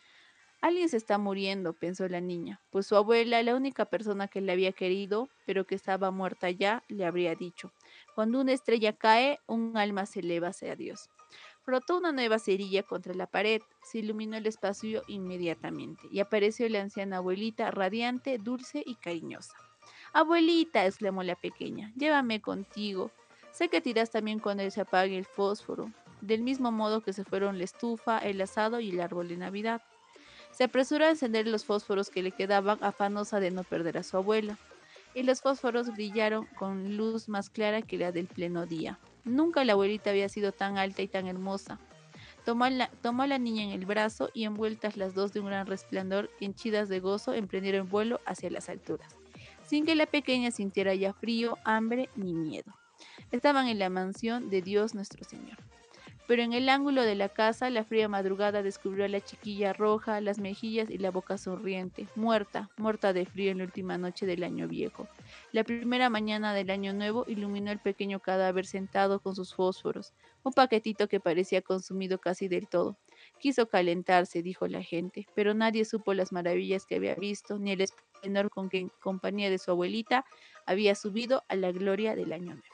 Alguien se está muriendo, pensó la niña, pues su abuela, la única persona que le había querido, pero que estaba muerta ya, le habría dicho: cuando una estrella cae, un alma se eleva hacia Dios. Frotó una nueva cerilla contra la pared, se iluminó el espacio inmediatamente y apareció la anciana abuelita, radiante, dulce y cariñosa. Abuelita, exclamó la pequeña, llévame contigo. Sé que tiras también cuando se apague el fósforo, del mismo modo que se fueron la estufa, el asado y el árbol de Navidad. Se apresuró a encender los fósforos que le quedaban, afanosa de no perder a su abuela, y los fósforos brillaron con luz más clara que la del pleno día. Nunca la abuelita había sido tan alta y tan hermosa. Tomó a, la, tomó a la niña en el brazo y envueltas las dos de un gran resplandor, henchidas de gozo, emprendieron vuelo hacia las alturas, sin que la pequeña sintiera ya frío, hambre ni miedo. Estaban en la mansión de Dios nuestro Señor. Pero en el ángulo de la casa, la fría madrugada descubrió a la chiquilla roja, las mejillas y la boca sonriente, muerta, muerta de frío en la última noche del año viejo. La primera mañana del año nuevo iluminó el pequeño cadáver sentado con sus fósforos, un paquetito que parecía consumido casi del todo. Quiso calentarse, dijo la gente, pero nadie supo las maravillas que había visto, ni el esplendor con que en compañía de su abuelita había subido a la gloria del año nuevo.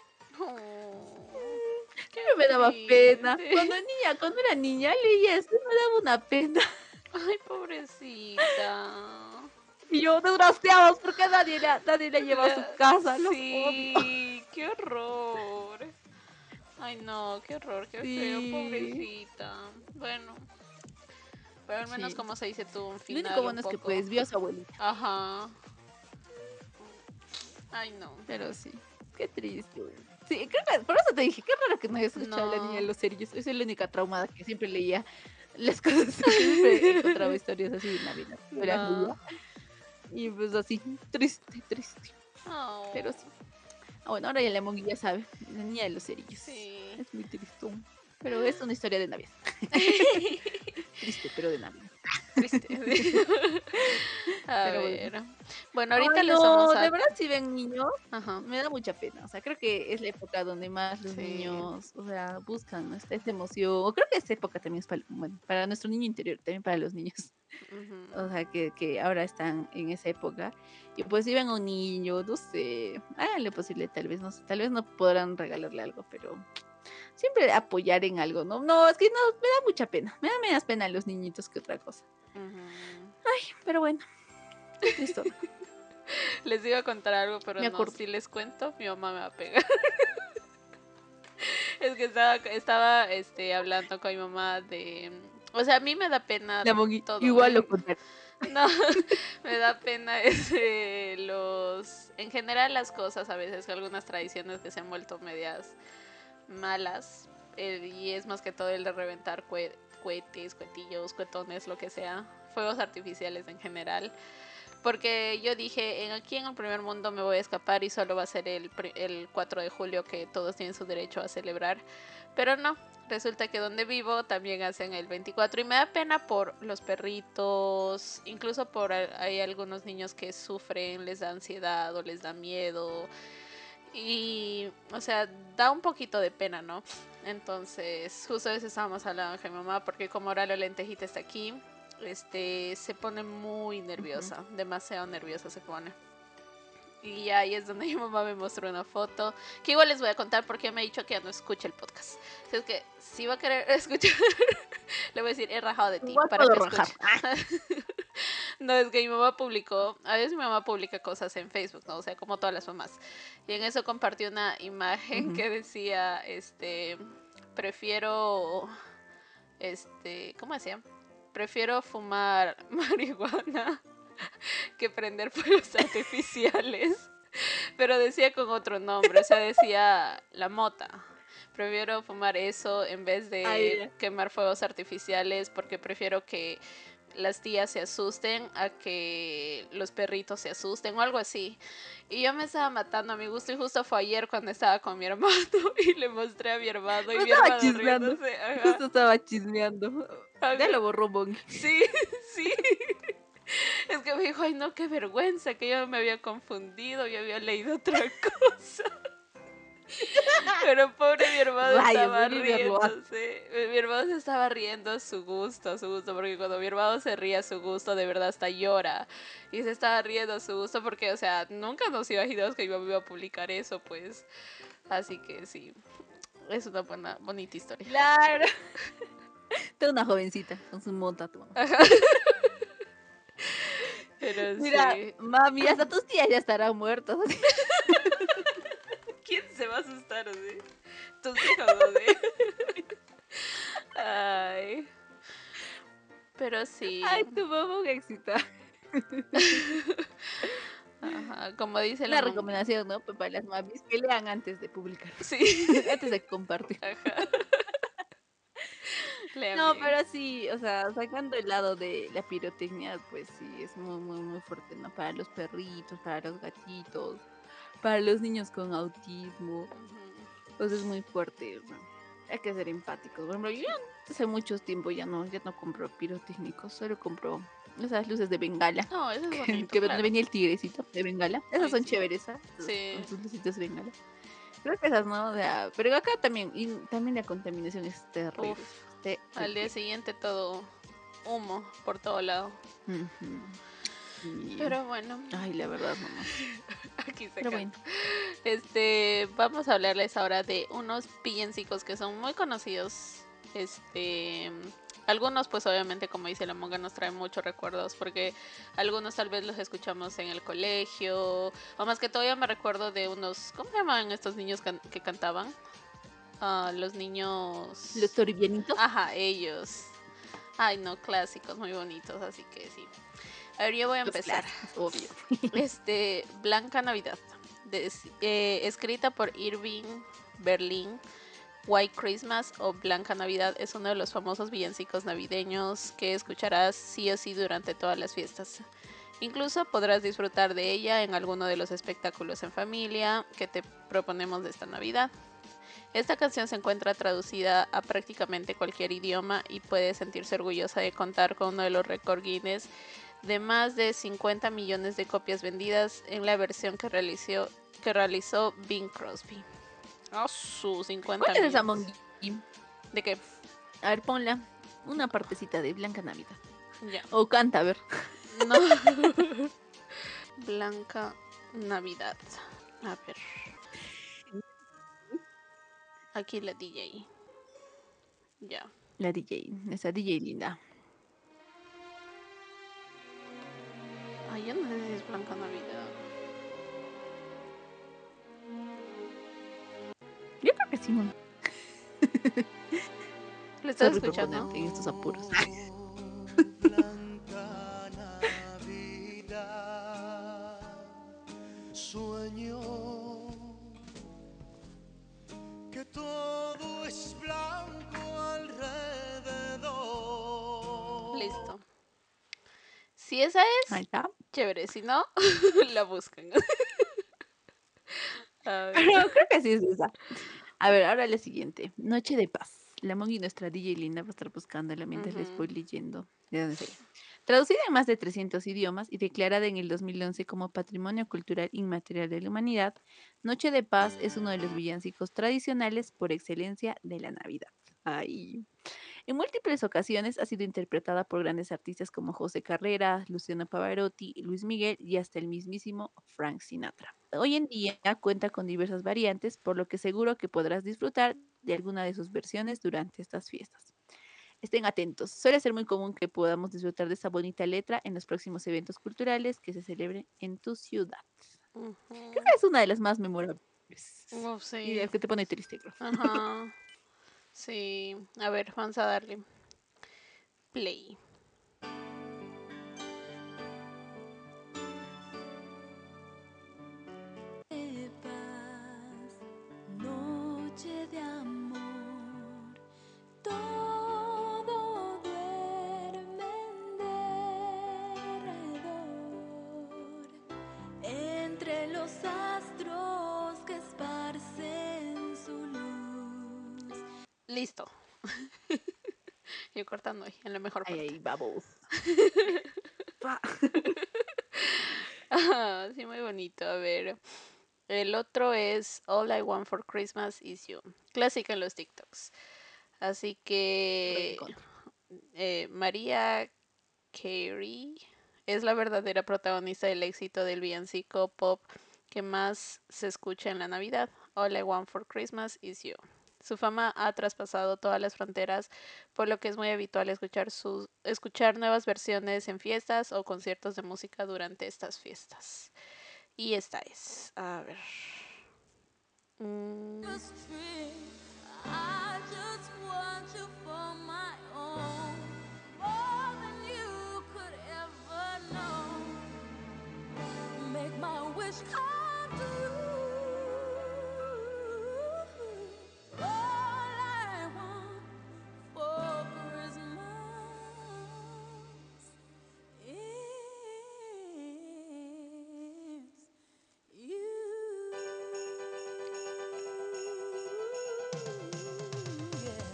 Oh, qué Pero me daba pena. triste. Cuando niña, cuando era niña, leía esto y me daba una pena. Ay, pobrecita. Y yo, desgraciados, porque nadie la, nadie la lleva a su La- casa, los odio. Sí, qué horror. Ay, no, qué horror, qué feo, Sí, pobrecita. Bueno, pero al menos sí. como se dice tuvo un Lo único final un bueno es que poco. pues vio a su abuelita. Ajá. Ay, no. Pero sí, qué triste. Güey. Sí, creo que, por eso te dije, qué raro que no hayas escuchado a la niña de No. los cerillos. Yo soy la única traumada que siempre leía las cosas, que siempre encontraba historias así de Navidad. Yo las leía. No. Y pues así, triste, triste. Pero Oh, sí. Ah, bueno, ahora ya la Mongi ya sabe, la niña de los cerillos. sí. Es muy tristón. Pero es una historia de Navidad. Triste, pero de Navidad. Triste. A Pero bueno. ver. Bueno, Ay, ahorita les vamos no, a... de verdad si ven niños, Ajá. me da mucha pena. O sea, creo que es la época donde más los Sí. niños, o sea, buscan, ¿no? Esta, esta emoción. O creo que esta época también es para, bueno, para nuestro niño interior, también para los niños. O Ujú. sea, que, que ahora están en esa época. Y pues si ven a un niño, no sé, háganle posible, tal vez, no sé, tal vez no podrán regalarle algo, pero siempre apoyar en algo, ¿no? No, es que no, me da mucha pena. Me da menos pena los niñitos que otra cosa. Ujú. Pero bueno, muy tristona. Les iba a contar algo, pero Me no, acuerdo. si les cuento, mi mamá me va a pegar. Es que estaba, estaba este, hablando con mi mamá de... O sea, a mí me da pena La Mogui, todo. igual lo En- contaré. No, me da pena ese, los... En general las cosas, a veces algunas tradiciones que se han vuelto medias malas. eh, y es más que todo el de reventar cue- cohetes, cuetillos, cuetones, lo que sea. Fuegos artificiales en general. Porque yo dije, en aquí en el primer mundo me voy a escapar y solo va a ser el, el cuatro de julio que todos tienen su derecho a celebrar. Pero no, resulta que donde vivo también hacen el veinticuatro y me da pena por los perritos, incluso por hay algunos niños que sufren, les da ansiedad o les da miedo. Y, o sea, da un poquito de pena, ¿no? Entonces, justo a veces estábamos hablando con mi mamá, porque como ahora la lentejita está aquí, este, se pone muy nerviosa, uh-huh. demasiado nerviosa se pone. Y ahí es donde mi mamá me mostró una foto, que igual les voy a contar porque me ha dicho que ya no escucha el podcast. Si es que si va a querer escuchar, le voy a decir, he rajado de ti, para que escuche. No, es que mi mamá publicó, a veces mi mamá publica cosas en Facebook, ¿no? O sea, como todas las mamás. Y en eso compartió una imagen uh-huh. que decía, este, prefiero, este, ¿cómo decía? Prefiero fumar marihuana que prender fuegos artificiales. Pero decía con otro nombre, o sea, decía la mota. Prefiero fumar eso en vez de Ay, quemar fuegos artificiales porque prefiero que las tías se asusten a que los perritos se asusten o algo así. Y yo me estaba matando a mi gusto y justo fue ayer cuando estaba con mi hermano y le mostré a mi hermano y me mi hermano chismeando. riéndose. Ajá. Justo estaba chismeando. Ajá. Ya lo borró Bongi. Sí, sí. Es que me dijo, ay no, qué vergüenza, que yo me había confundido, yo había leído otra cosa. Pero pobre mi hermano Vaya, estaba riéndose. Mi, mi hermano se estaba riendo a su gusto, a su gusto, porque cuando mi hermano se ríe a su gusto, de verdad hasta llora. Y se estaba riendo a su gusto porque, o sea, nunca nos imaginamos que yo me iba a publicar eso, pues. Así que sí, es una buena, bonita historia. Claro. Toda una jovencita con su mota. Pero mira, sí. mami, hasta tus tías ya estarán muertos. ¿Quién se va a asustar así? Tus hijos, así. Ay. Pero sí. Ay, tu mamá un éxito. Ajá, como dice la la recomendación, ¿no? Para las mamis que lean antes de publicar. Sí. Antes de compartir. Ajá. Lean no, bien. pero sí, o sea, sacando el lado de la pirotecnia, pues sí, es muy, muy, muy fuerte, ¿no? Para los perritos, para los gatitos, para los niños con autismo. Uh-huh. Pues es muy fuerte, ¿no? Hay que ser empáticos. Por ejemplo, yo hace mucho tiempo ya no, ya no compro pirotécnicos, solo compro esas luces de bengala. No, eso es bonito, que, que claro. venía el tigrecito de bengala. Esas Ay, son sí. chéveres, ¿eh? Sí. Con sus lucitas de bengala. Creo que esas, ¿no? O sea, pero acá también, y también la contaminación es terrible. Uf, terrible. Al día siguiente todo humo por todo lado. Uh-huh. Y... Pero bueno. Ay, la verdad, mamá. Aquí se Pero bueno. Este, vamos a hablarles ahora de unos villancicos que son muy conocidos. Este, algunos pues obviamente como dice la monga nos traen muchos recuerdos porque algunos tal vez los escuchamos en el colegio o más que todo yo me recuerdo de unos, ¿cómo se llamaban estos niños can- que cantaban? Uh, los niños... Los toribianitos. Ajá, ellos. Ay no, clásicos muy bonitos, así que sí. A ver, yo voy a Los empezar. Obvio. Este, Blanca Navidad, de, eh, escrita por Irving Berlin. White Christmas o Blanca Navidad es uno de los famosos villancicos navideños que escucharás sí o sí durante todas las fiestas. Incluso podrás disfrutar de ella en alguno de los espectáculos en familia que te proponemos de esta Navidad. Esta canción se encuentra traducida a prácticamente cualquier idioma y puede sentirse orgullosa de contar con uno de los récords Guinness de más de cincuenta millones de copias vendidas en la versión que realizó, que realizó Bing Crosby. Oh, sus cincuenta ¿Cuál es esa mongi? ¿De qué? A ver, ponla. Una partecita de Blanca Navidad. Ya. O canta, a ver. No. Blanca Navidad. A ver. Aquí la D J. Ya. La D J. Esa D J linda. Ay, yo no sé si es Blanca Navidad. Yo creo que sí, no. ¿Le estás escuchando? En estos apuros. Blanca Navidad, sueño que todo es blanco alrededor. Listo. Si esa Ahí es, está. chévere. Si no, la buscan. A ver. Pero creo que sí es esa. A ver, ahora la siguiente. Noche de paz. La Mongi, nuestra D J linda, va a estar buscándola mientras les voy Ujú. leyendo de dónde sale. Traducida en más de trescientos idiomas y declarada en el dos mil once como Patrimonio Cultural Inmaterial de la Humanidad, Noche de Paz es uno de los villancicos tradicionales por excelencia de la Navidad. Ay. En múltiples ocasiones ha sido interpretada por grandes artistas como José Carrera, Luciano Pavarotti, Luis Miguel y hasta el mismísimo Frank Sinatra. Hoy en día cuenta con diversas variantes, por lo que seguro que podrás disfrutar de alguna de sus versiones durante estas fiestas. Estén atentos, suele ser muy común que podamos disfrutar de esta bonita letra en los próximos eventos culturales que se celebren en tu ciudad. Creo Ujú. que es una de las más memorables Uf, y de sí. las que te pone triste, creo. Ajá. Sí. A ver, vamos a darle play. De paz, noche de amor, todo duerme en derredor, entre los astros que esparcen su luz. Listo. Yo cortando ahí, en la mejor Ay, parte. ay, vamos. Pa. Ah, sí, muy bonito. A ver. El otro es All I Want for Christmas Is You. Clásica en los TikToks. Así que Recontra. eh, María Carey es la verdadera protagonista del éxito del villancico pop que más se escucha en la Navidad. All I Want for Christmas Is You. Su fama ha traspasado todas las fronteras, por lo que es muy habitual escuchar, sus, escuchar nuevas versiones en fiestas o conciertos de música durante estas fiestas. Y esta es, a ver. Mm, I just want you for my own, more than you could ever know. Make my wish come true. All I want for Christmas is you. Yeah.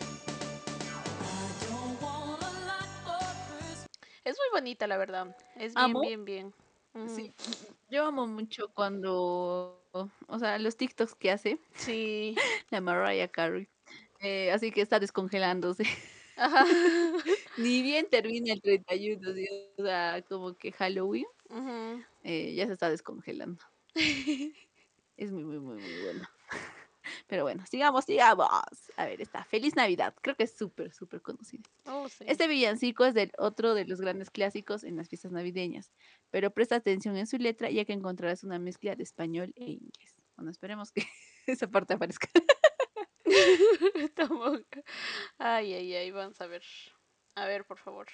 I don't want a lot for Christmas. es muy bonita, la verdad. Es bien, Amo. bien, bien. Ujú. Sí, mm, yo amo mucho cuando, o sea, los TikToks que hace Sí. la Mariah Carey. Eh, así que está descongelándose. Ajá. Ni bien termina el treinta y uno, ¿sí? O sea, como que Halloween Ujú. eh, ya se está descongelando. Es muy, muy, muy, muy bueno. Pero bueno, sigamos, sigamos. A ver, está. Feliz Navidad. Creo que es súper, súper conocido. Oh, sí. Este villancico es del otro de los grandes clásicos en las fiestas navideñas, pero presta atención en su letra ya que encontrarás una mezcla de español e inglés. Bueno, esperemos que esa parte aparezca. Tampoco. Ay, ay, ay, vamos a ver. A ver, por favor.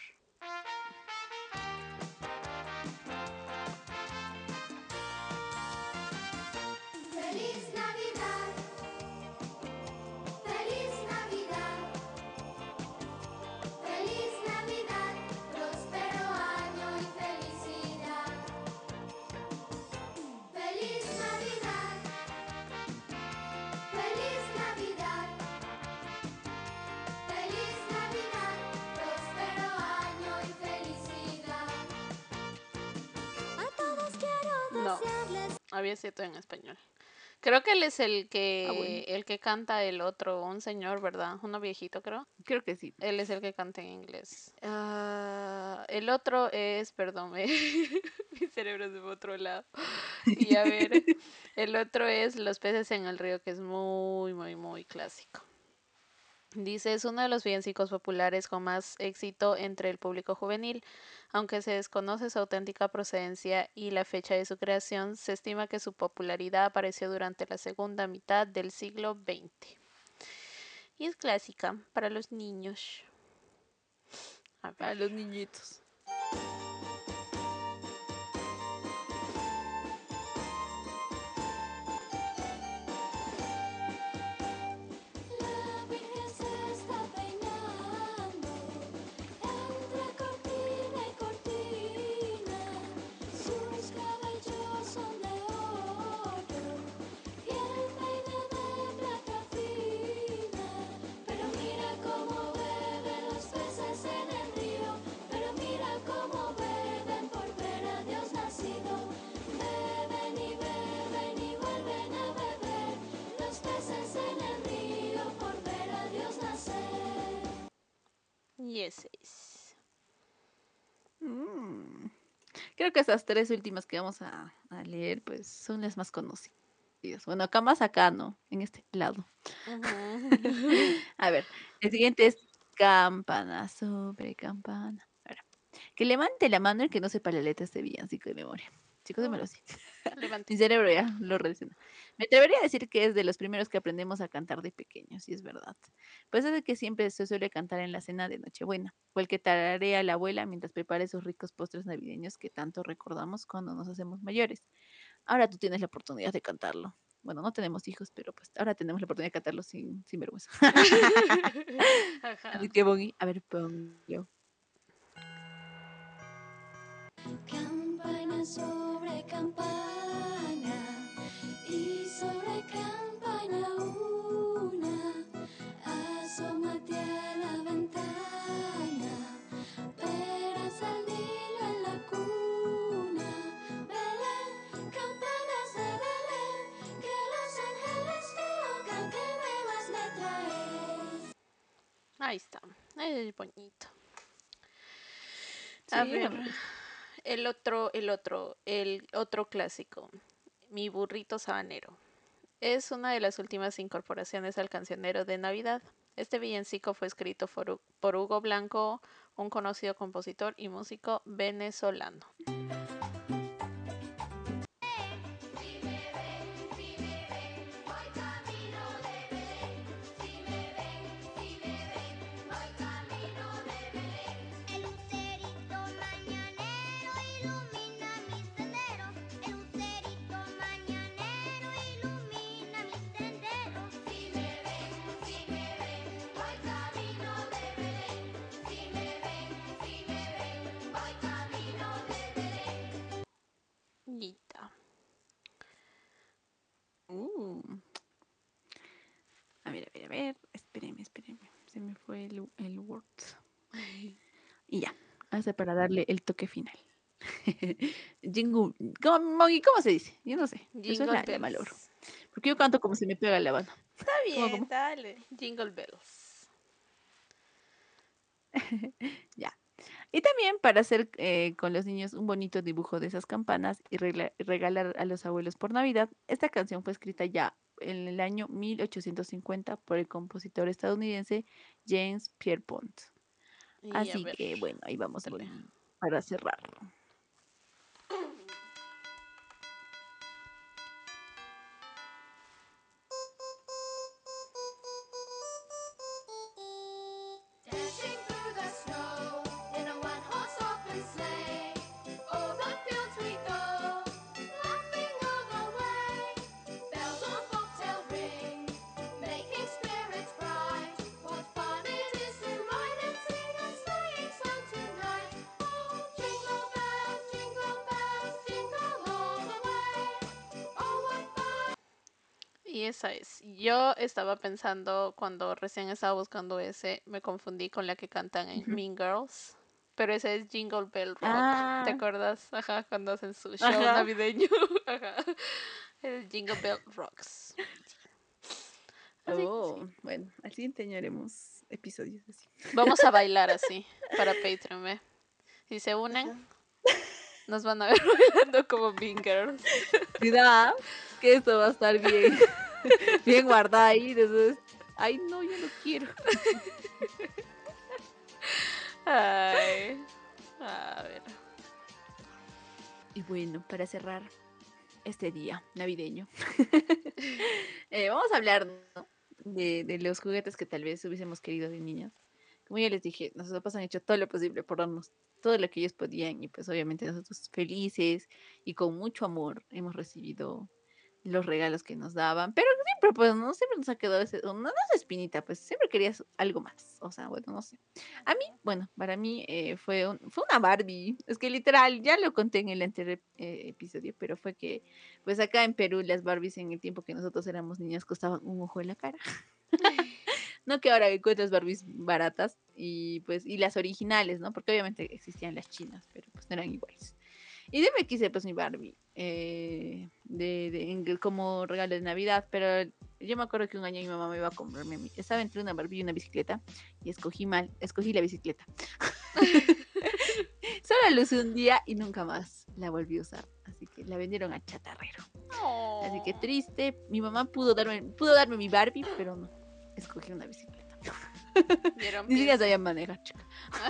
Feliz Navidad, feliz Navidad, feliz Navidad, próspero año y felicidad. Feliz Navidad, feliz Navidad, feliz Navidad, próspero año y felicidad. A todos quiero No, desearles. había sido en español. Creo que él es el Ah, bueno, que el que canta el otro, un señor, ¿verdad? Uno viejito, creo. creo que sí. Él es el que canta en inglés. Ah, el otro es, perdón, me- mi cerebro se fue a otro lado. Y a ver, el otro es Los peces en el río, que es muy, muy, muy clásico. Dice, es uno de los villancicos populares con más éxito entre el público juvenil. Aunque se desconoce su auténtica procedencia y la fecha de su creación, se estima que su popularidad apareció durante la segunda mitad del siglo veinte. Y es clásica para los niños. A ver. Para los niñitos. La Virgen se está peinando entre cortina y Creo que esas tres últimas que vamos a, a leer, pues son las más conocidas. Bueno, acá más acá, ¿no? En este lado. Ujú. A ver, el siguiente es campana sobre campana. Ahora, que levante la mano el que no sepa la letra de este villancico de memoria. Chicos, Oh, démelo así. levante. Mi cerebro ya lo relaciona. Me atrevería a decir que es de los primeros que aprendemos a cantar de pequeños, y es verdad. Pues es el que siempre se suele cantar en la cena de Nochebuena, o el que tararea la abuela mientras prepara esos ricos postres navideños que tanto recordamos cuando nos hacemos mayores. Ahora tú tienes la oportunidad de cantarlo. Bueno, no tenemos hijos, pero pues ahora tenemos la oportunidad de cantarlo sin, sin vergüenza. Ajá. Así que, Bonnie, a ver, ponlo. Campana sobre campana y sobre campana una, asómate a la ventana, verás al niño en la cuna. Belén, campanas de Belén, que los ángeles tocan, que nuevas me traes. Ahí está. Es bonito. A Sí, no ver, me gusta. el otro, el otro, el otro clásico. Mi burrito sabanero. Es una de las últimas incorporaciones al cancionero de Navidad. Este villancico fue escrito por, Hu- por Hugo Blanco, un conocido compositor y músico venezolano. El lucerito mañanero ilumina mi sendero. El lucerito mañanero ilumina mi sendero. Si me ven, si me ven, voy camino de Belén. Si me ven, si me ven, voy camino de Belén. Ñita. Uh. A ver, a ver, a ver. Espérenme, espérenme. Se me fue el, el Word. Y ya. Hace para darle el toque final. Jingle. ¿Cómo, Moggy, ¿cómo se dice? Yo no sé. Eso es Jingle la, la malogro. bells. Porque yo canto como se me pega la mano. Está ¿Cómo, bien, cómo? dale. Jingle bells. Ya. Y también para hacer eh, con los niños un bonito dibujo de esas campanas y regla- regalar a los abuelos por Navidad, esta canción fue escrita ya en el año mil ochocientos cincuenta por el compositor estadounidense James Pierpont. Y a Así ver, que bueno, ahí vamos, dale. Bonnie, para cerrarlo. Dashing through the snow in a one-horse open sleigh. O'er the fields we go, laughing all the way. Bells on bobtail ring, making spirits bright. What fun it is to ride and sing a sleighing song tonight! Oh, jingle bells, jingle bells, jingle all the way. Oh, what fun! Y esa es. Yo estaba pensando cuando recién estaba buscando ese, me confundí con la que cantan en Ujú. Mean Girls. Pero ese es Jingle Bell Rock. ¿Te Ah, acuerdas? Ajá, cuando hacen su show ajá. navideño. Ajá. Es Jingle Bell Rocks. Así que sí. Oh, bueno, al siguiente año haremos episodios así. Vamos a bailar así para Patreon, ¿ve? Si se unen, Ajá. nos van a ver bailando como Mean Girls. Cuidado, que esto va a estar bien, bien guardado ahí. Después, ay, no, yo no quiero. Ay. A ver. Y bueno, para cerrar este día navideño, eh, vamos a hablar, ¿no? de, de los juguetes que tal vez hubiésemos querido de niños. Como ya les dije, nuestros papás han hecho todo lo posible por darnos todo lo que ellos podían y pues obviamente nosotros felices y con mucho amor hemos recibido los regalos que nos daban, pero siempre pues no siempre nos ha quedado ese, no, no es espinita, pues siempre querías algo más, o sea, bueno, no sé. A mí, bueno, para mí eh, fue, un- fue una Barbie, es que literal, ya lo conté en el anterior eh, episodio, pero fue que pues acá en Perú las Barbies en el tiempo que nosotros éramos niñas costaban un ojo en la cara. No que ahora encuentras Barbies baratas y pues y las originales, ¿no? Porque obviamente existían las chinas, pero pues no eran iguales. Y yo me quise pues mi Barbie eh, de, de- en- como regalo de Navidad, pero yo me acuerdo que un año mi mamá me iba a comprarme, mi- estaba entre una Barbie y una bicicleta y escogí mal, escogí la bicicleta. Solo la usé un día y nunca más. la volvió a usar. Así que la vendieron a chatarrero. Así que Oh, triste. Mi mamá pudo darme, pudo darme mi Barbie, pero no. Escogí una bicicleta. dieron Ni siquiera pies. sabía manejar, chica.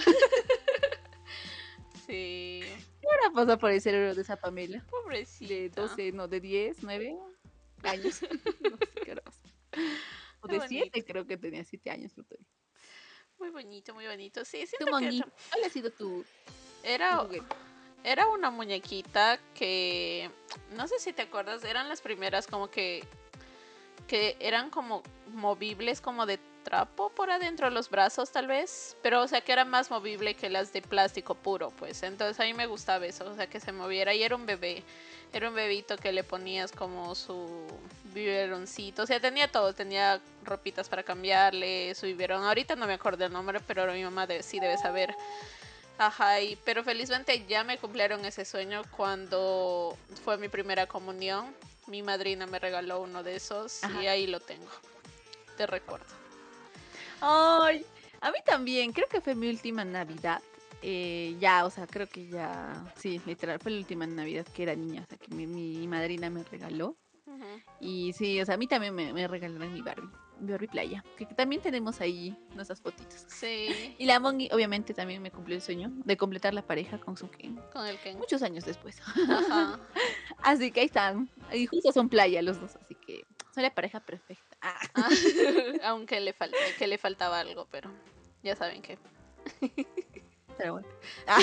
Sí, Ahora pasa por el cerebro de esa Pamela. De pobrecita. doce, no, de diez, nueve años. No sé qué hora pasa. O Qué de bonito. siete, creo que tenía siete años. Creo todavía. Muy bonito, muy bonito. Sí, Tu siento que Moni, tam- ¿cuál ha sido tu, tu era, juguete? era una muñequita que, no sé si te acuerdas, eran las primeras como que, que eran como movibles, como de trapo por adentro, los brazos tal vez, pero o sea que era más movible que las de plástico puro, pues. Entonces a mí me gustaba eso, o sea que se moviera y era un bebé. Era un bebito que le ponías como su biberoncito, o sea, tenía todo, tenía ropitas para cambiarle, su biberón. Ahorita no me acuerdo el nombre, pero mi mamá de- sí debe saber. Ajá, y, pero felizmente ya me cumplieron ese sueño cuando fue mi primera comunión. Mi madrina me regaló uno de esos Ajá. y ahí lo tengo. Te recuerdo. Ay, a mí también, creo que fue mi última Navidad. Eh, ya, o sea, creo que ya, sí, literal, fue la última Navidad que era niña, o sea, que mi, mi madrina me regaló. Ujú. Y sí, o sea, a mí también me, me regalaron mi Barbie, mi Barbie playa, que, que también tenemos ahí nuestras fotitos. Sí, Y la Mongi, obviamente, también me cumplió el sueño de completar la pareja con su Ken, con el Ken. muchos años después. Ajá. Así que ahí están, y justo son playa los dos, así que son la pareja perfecta. Ah, Aunque le falte, que le faltaba algo, pero ya saben que. pero bueno. Ah,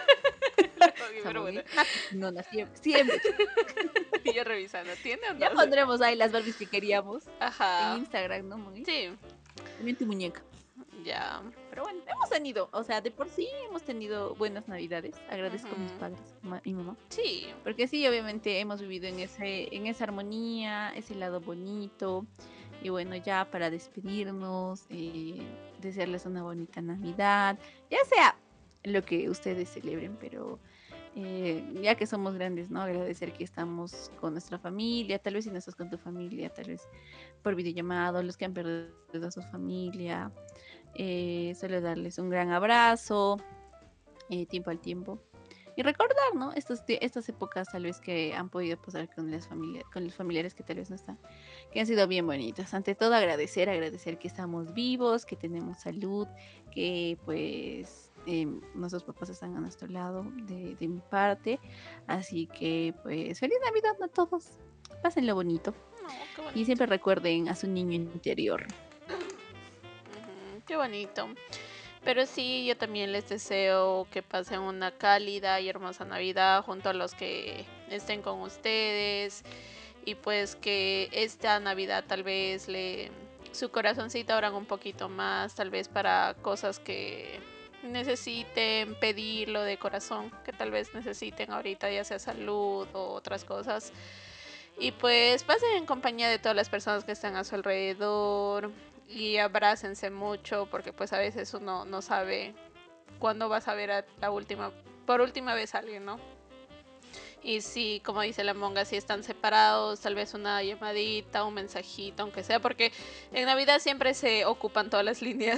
esa Pero Mongi, bueno, una cochinona, siempre, siempre. y yo revisando, ¿tiene o Ya no? pondremos ahí las Barbies que queríamos en Ajá. Instagram, ¿no, Mongi? Sí, También tu muñeca. ya. Pero bueno, hemos tenido, o sea, de por sí hemos tenido buenas navidades. Agradezco a mis Ujú. padres ma- y mamá. Sí. Porque sí, obviamente hemos vivido en ese, en esa armonía, ese lado bonito. Y bueno, ya para despedirnos, eh, desearles una bonita Navidad, ya sea lo que ustedes celebren, pero eh, ya que somos grandes, ¿no? Agradecer que estamos con nuestra familia, tal vez si no estás con tu familia, tal vez por videollamado, los que han perdido a su familia, eh, solo darles un gran abrazo, eh, tiempo al tiempo. Y recordar, ¿no? Estos, tie- estas épocas tal vez que han podido pasar con las familias, con los familiares que tal vez no están, que han sido bien bonitas. Ante todo agradecer, agradecer que estamos vivos, que tenemos salud, que pues em, nuestros papás están a nuestro lado de, de mi parte. Así que pues feliz Navidad a todos. Pásenlo bonito. No, qué Y bonito. siempre recuerden a su niño interior. Ujú, qué bonito. Pero sí, yo también les deseo que pasen una cálida y hermosa Navidad junto a los que estén con ustedes. Y pues que esta Navidad tal vez le su corazoncito abran un poquito más, tal vez para cosas que necesiten pedirlo de corazón, que tal vez necesiten ahorita, ya sea salud o otras cosas. Y pues pasen en compañía de todas las personas que están a su alrededor y abrácense mucho porque pues a veces uno no sabe cuándo vas a ver a la última, por última vez a alguien, ¿no? Y si, como dice la monga, si están separados, tal vez una llamadita, un mensajito, aunque sea, porque en Navidad siempre se ocupan todas las líneas.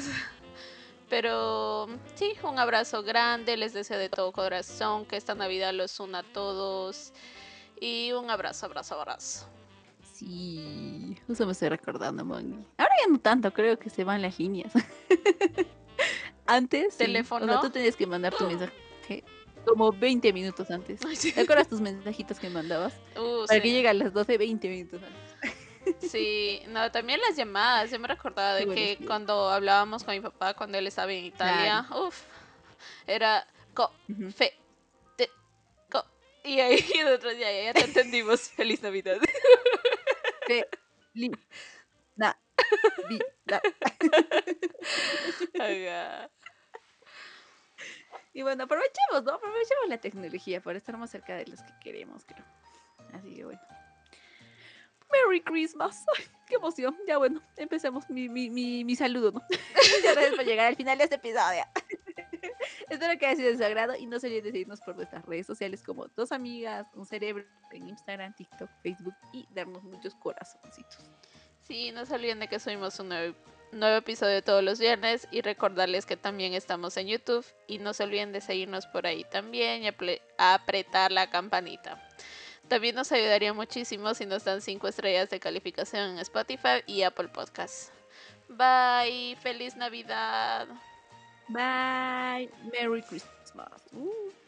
Pero sí, un abrazo grande, les deseo de todo corazón que esta Navidad los una a todos. Y un abrazo, abrazo, abrazo. Sí, justo me estoy recordando, Mongi. Ahora ya no tanto, creo que se van las líneas. Antes sí, o sea, Teléfono. tú tenías que mandar tu mensaje como veinte minutos antes. Ay, sí. ¿Te acuerdas tus mensajitos que mandabas? Uh, Para sí. que llegue a las doce, veinte minutos antes. Sí, no, también las llamadas. Yo me recordaba Qué de buenos que tiempos. cuando hablábamos con mi papá, cuando él estaba en Claro. Italia, uff, era co, Ujú. fe, te, co. Y ahí nosotros ya, ya, ya te entendimos. Feliz Navidad. Feliz Navidad. Ajá. Y bueno, aprovechemos, ¿no? Aprovechemos la tecnología para estar más cerca de los que queremos, creo. Así que bueno. Merry Christmas. Ay, qué emoción. Ya bueno, empecemos mi, mi, mi, mi saludo, ¿no? Muchas gracias por llegar al final de este episodio. Espero que haya sido de su agrado y no se olviden de seguirnos por nuestras redes sociales como Dos Amigas, Un Cerebro en Instagram, TikTok, Facebook y darnos muchos corazoncitos. Sí, no se olviden de que subimos un nuevo, nuevo episodio todos los viernes y recordarles que también estamos en YouTube y no se olviden de seguirnos por ahí también y aple- apretar la campanita. También nos ayudaría muchísimo si nos dan cinco estrellas de calificación en Spotify y Apple Podcasts. Bye, feliz Navidad. Bye. Merry Christmas. Uh.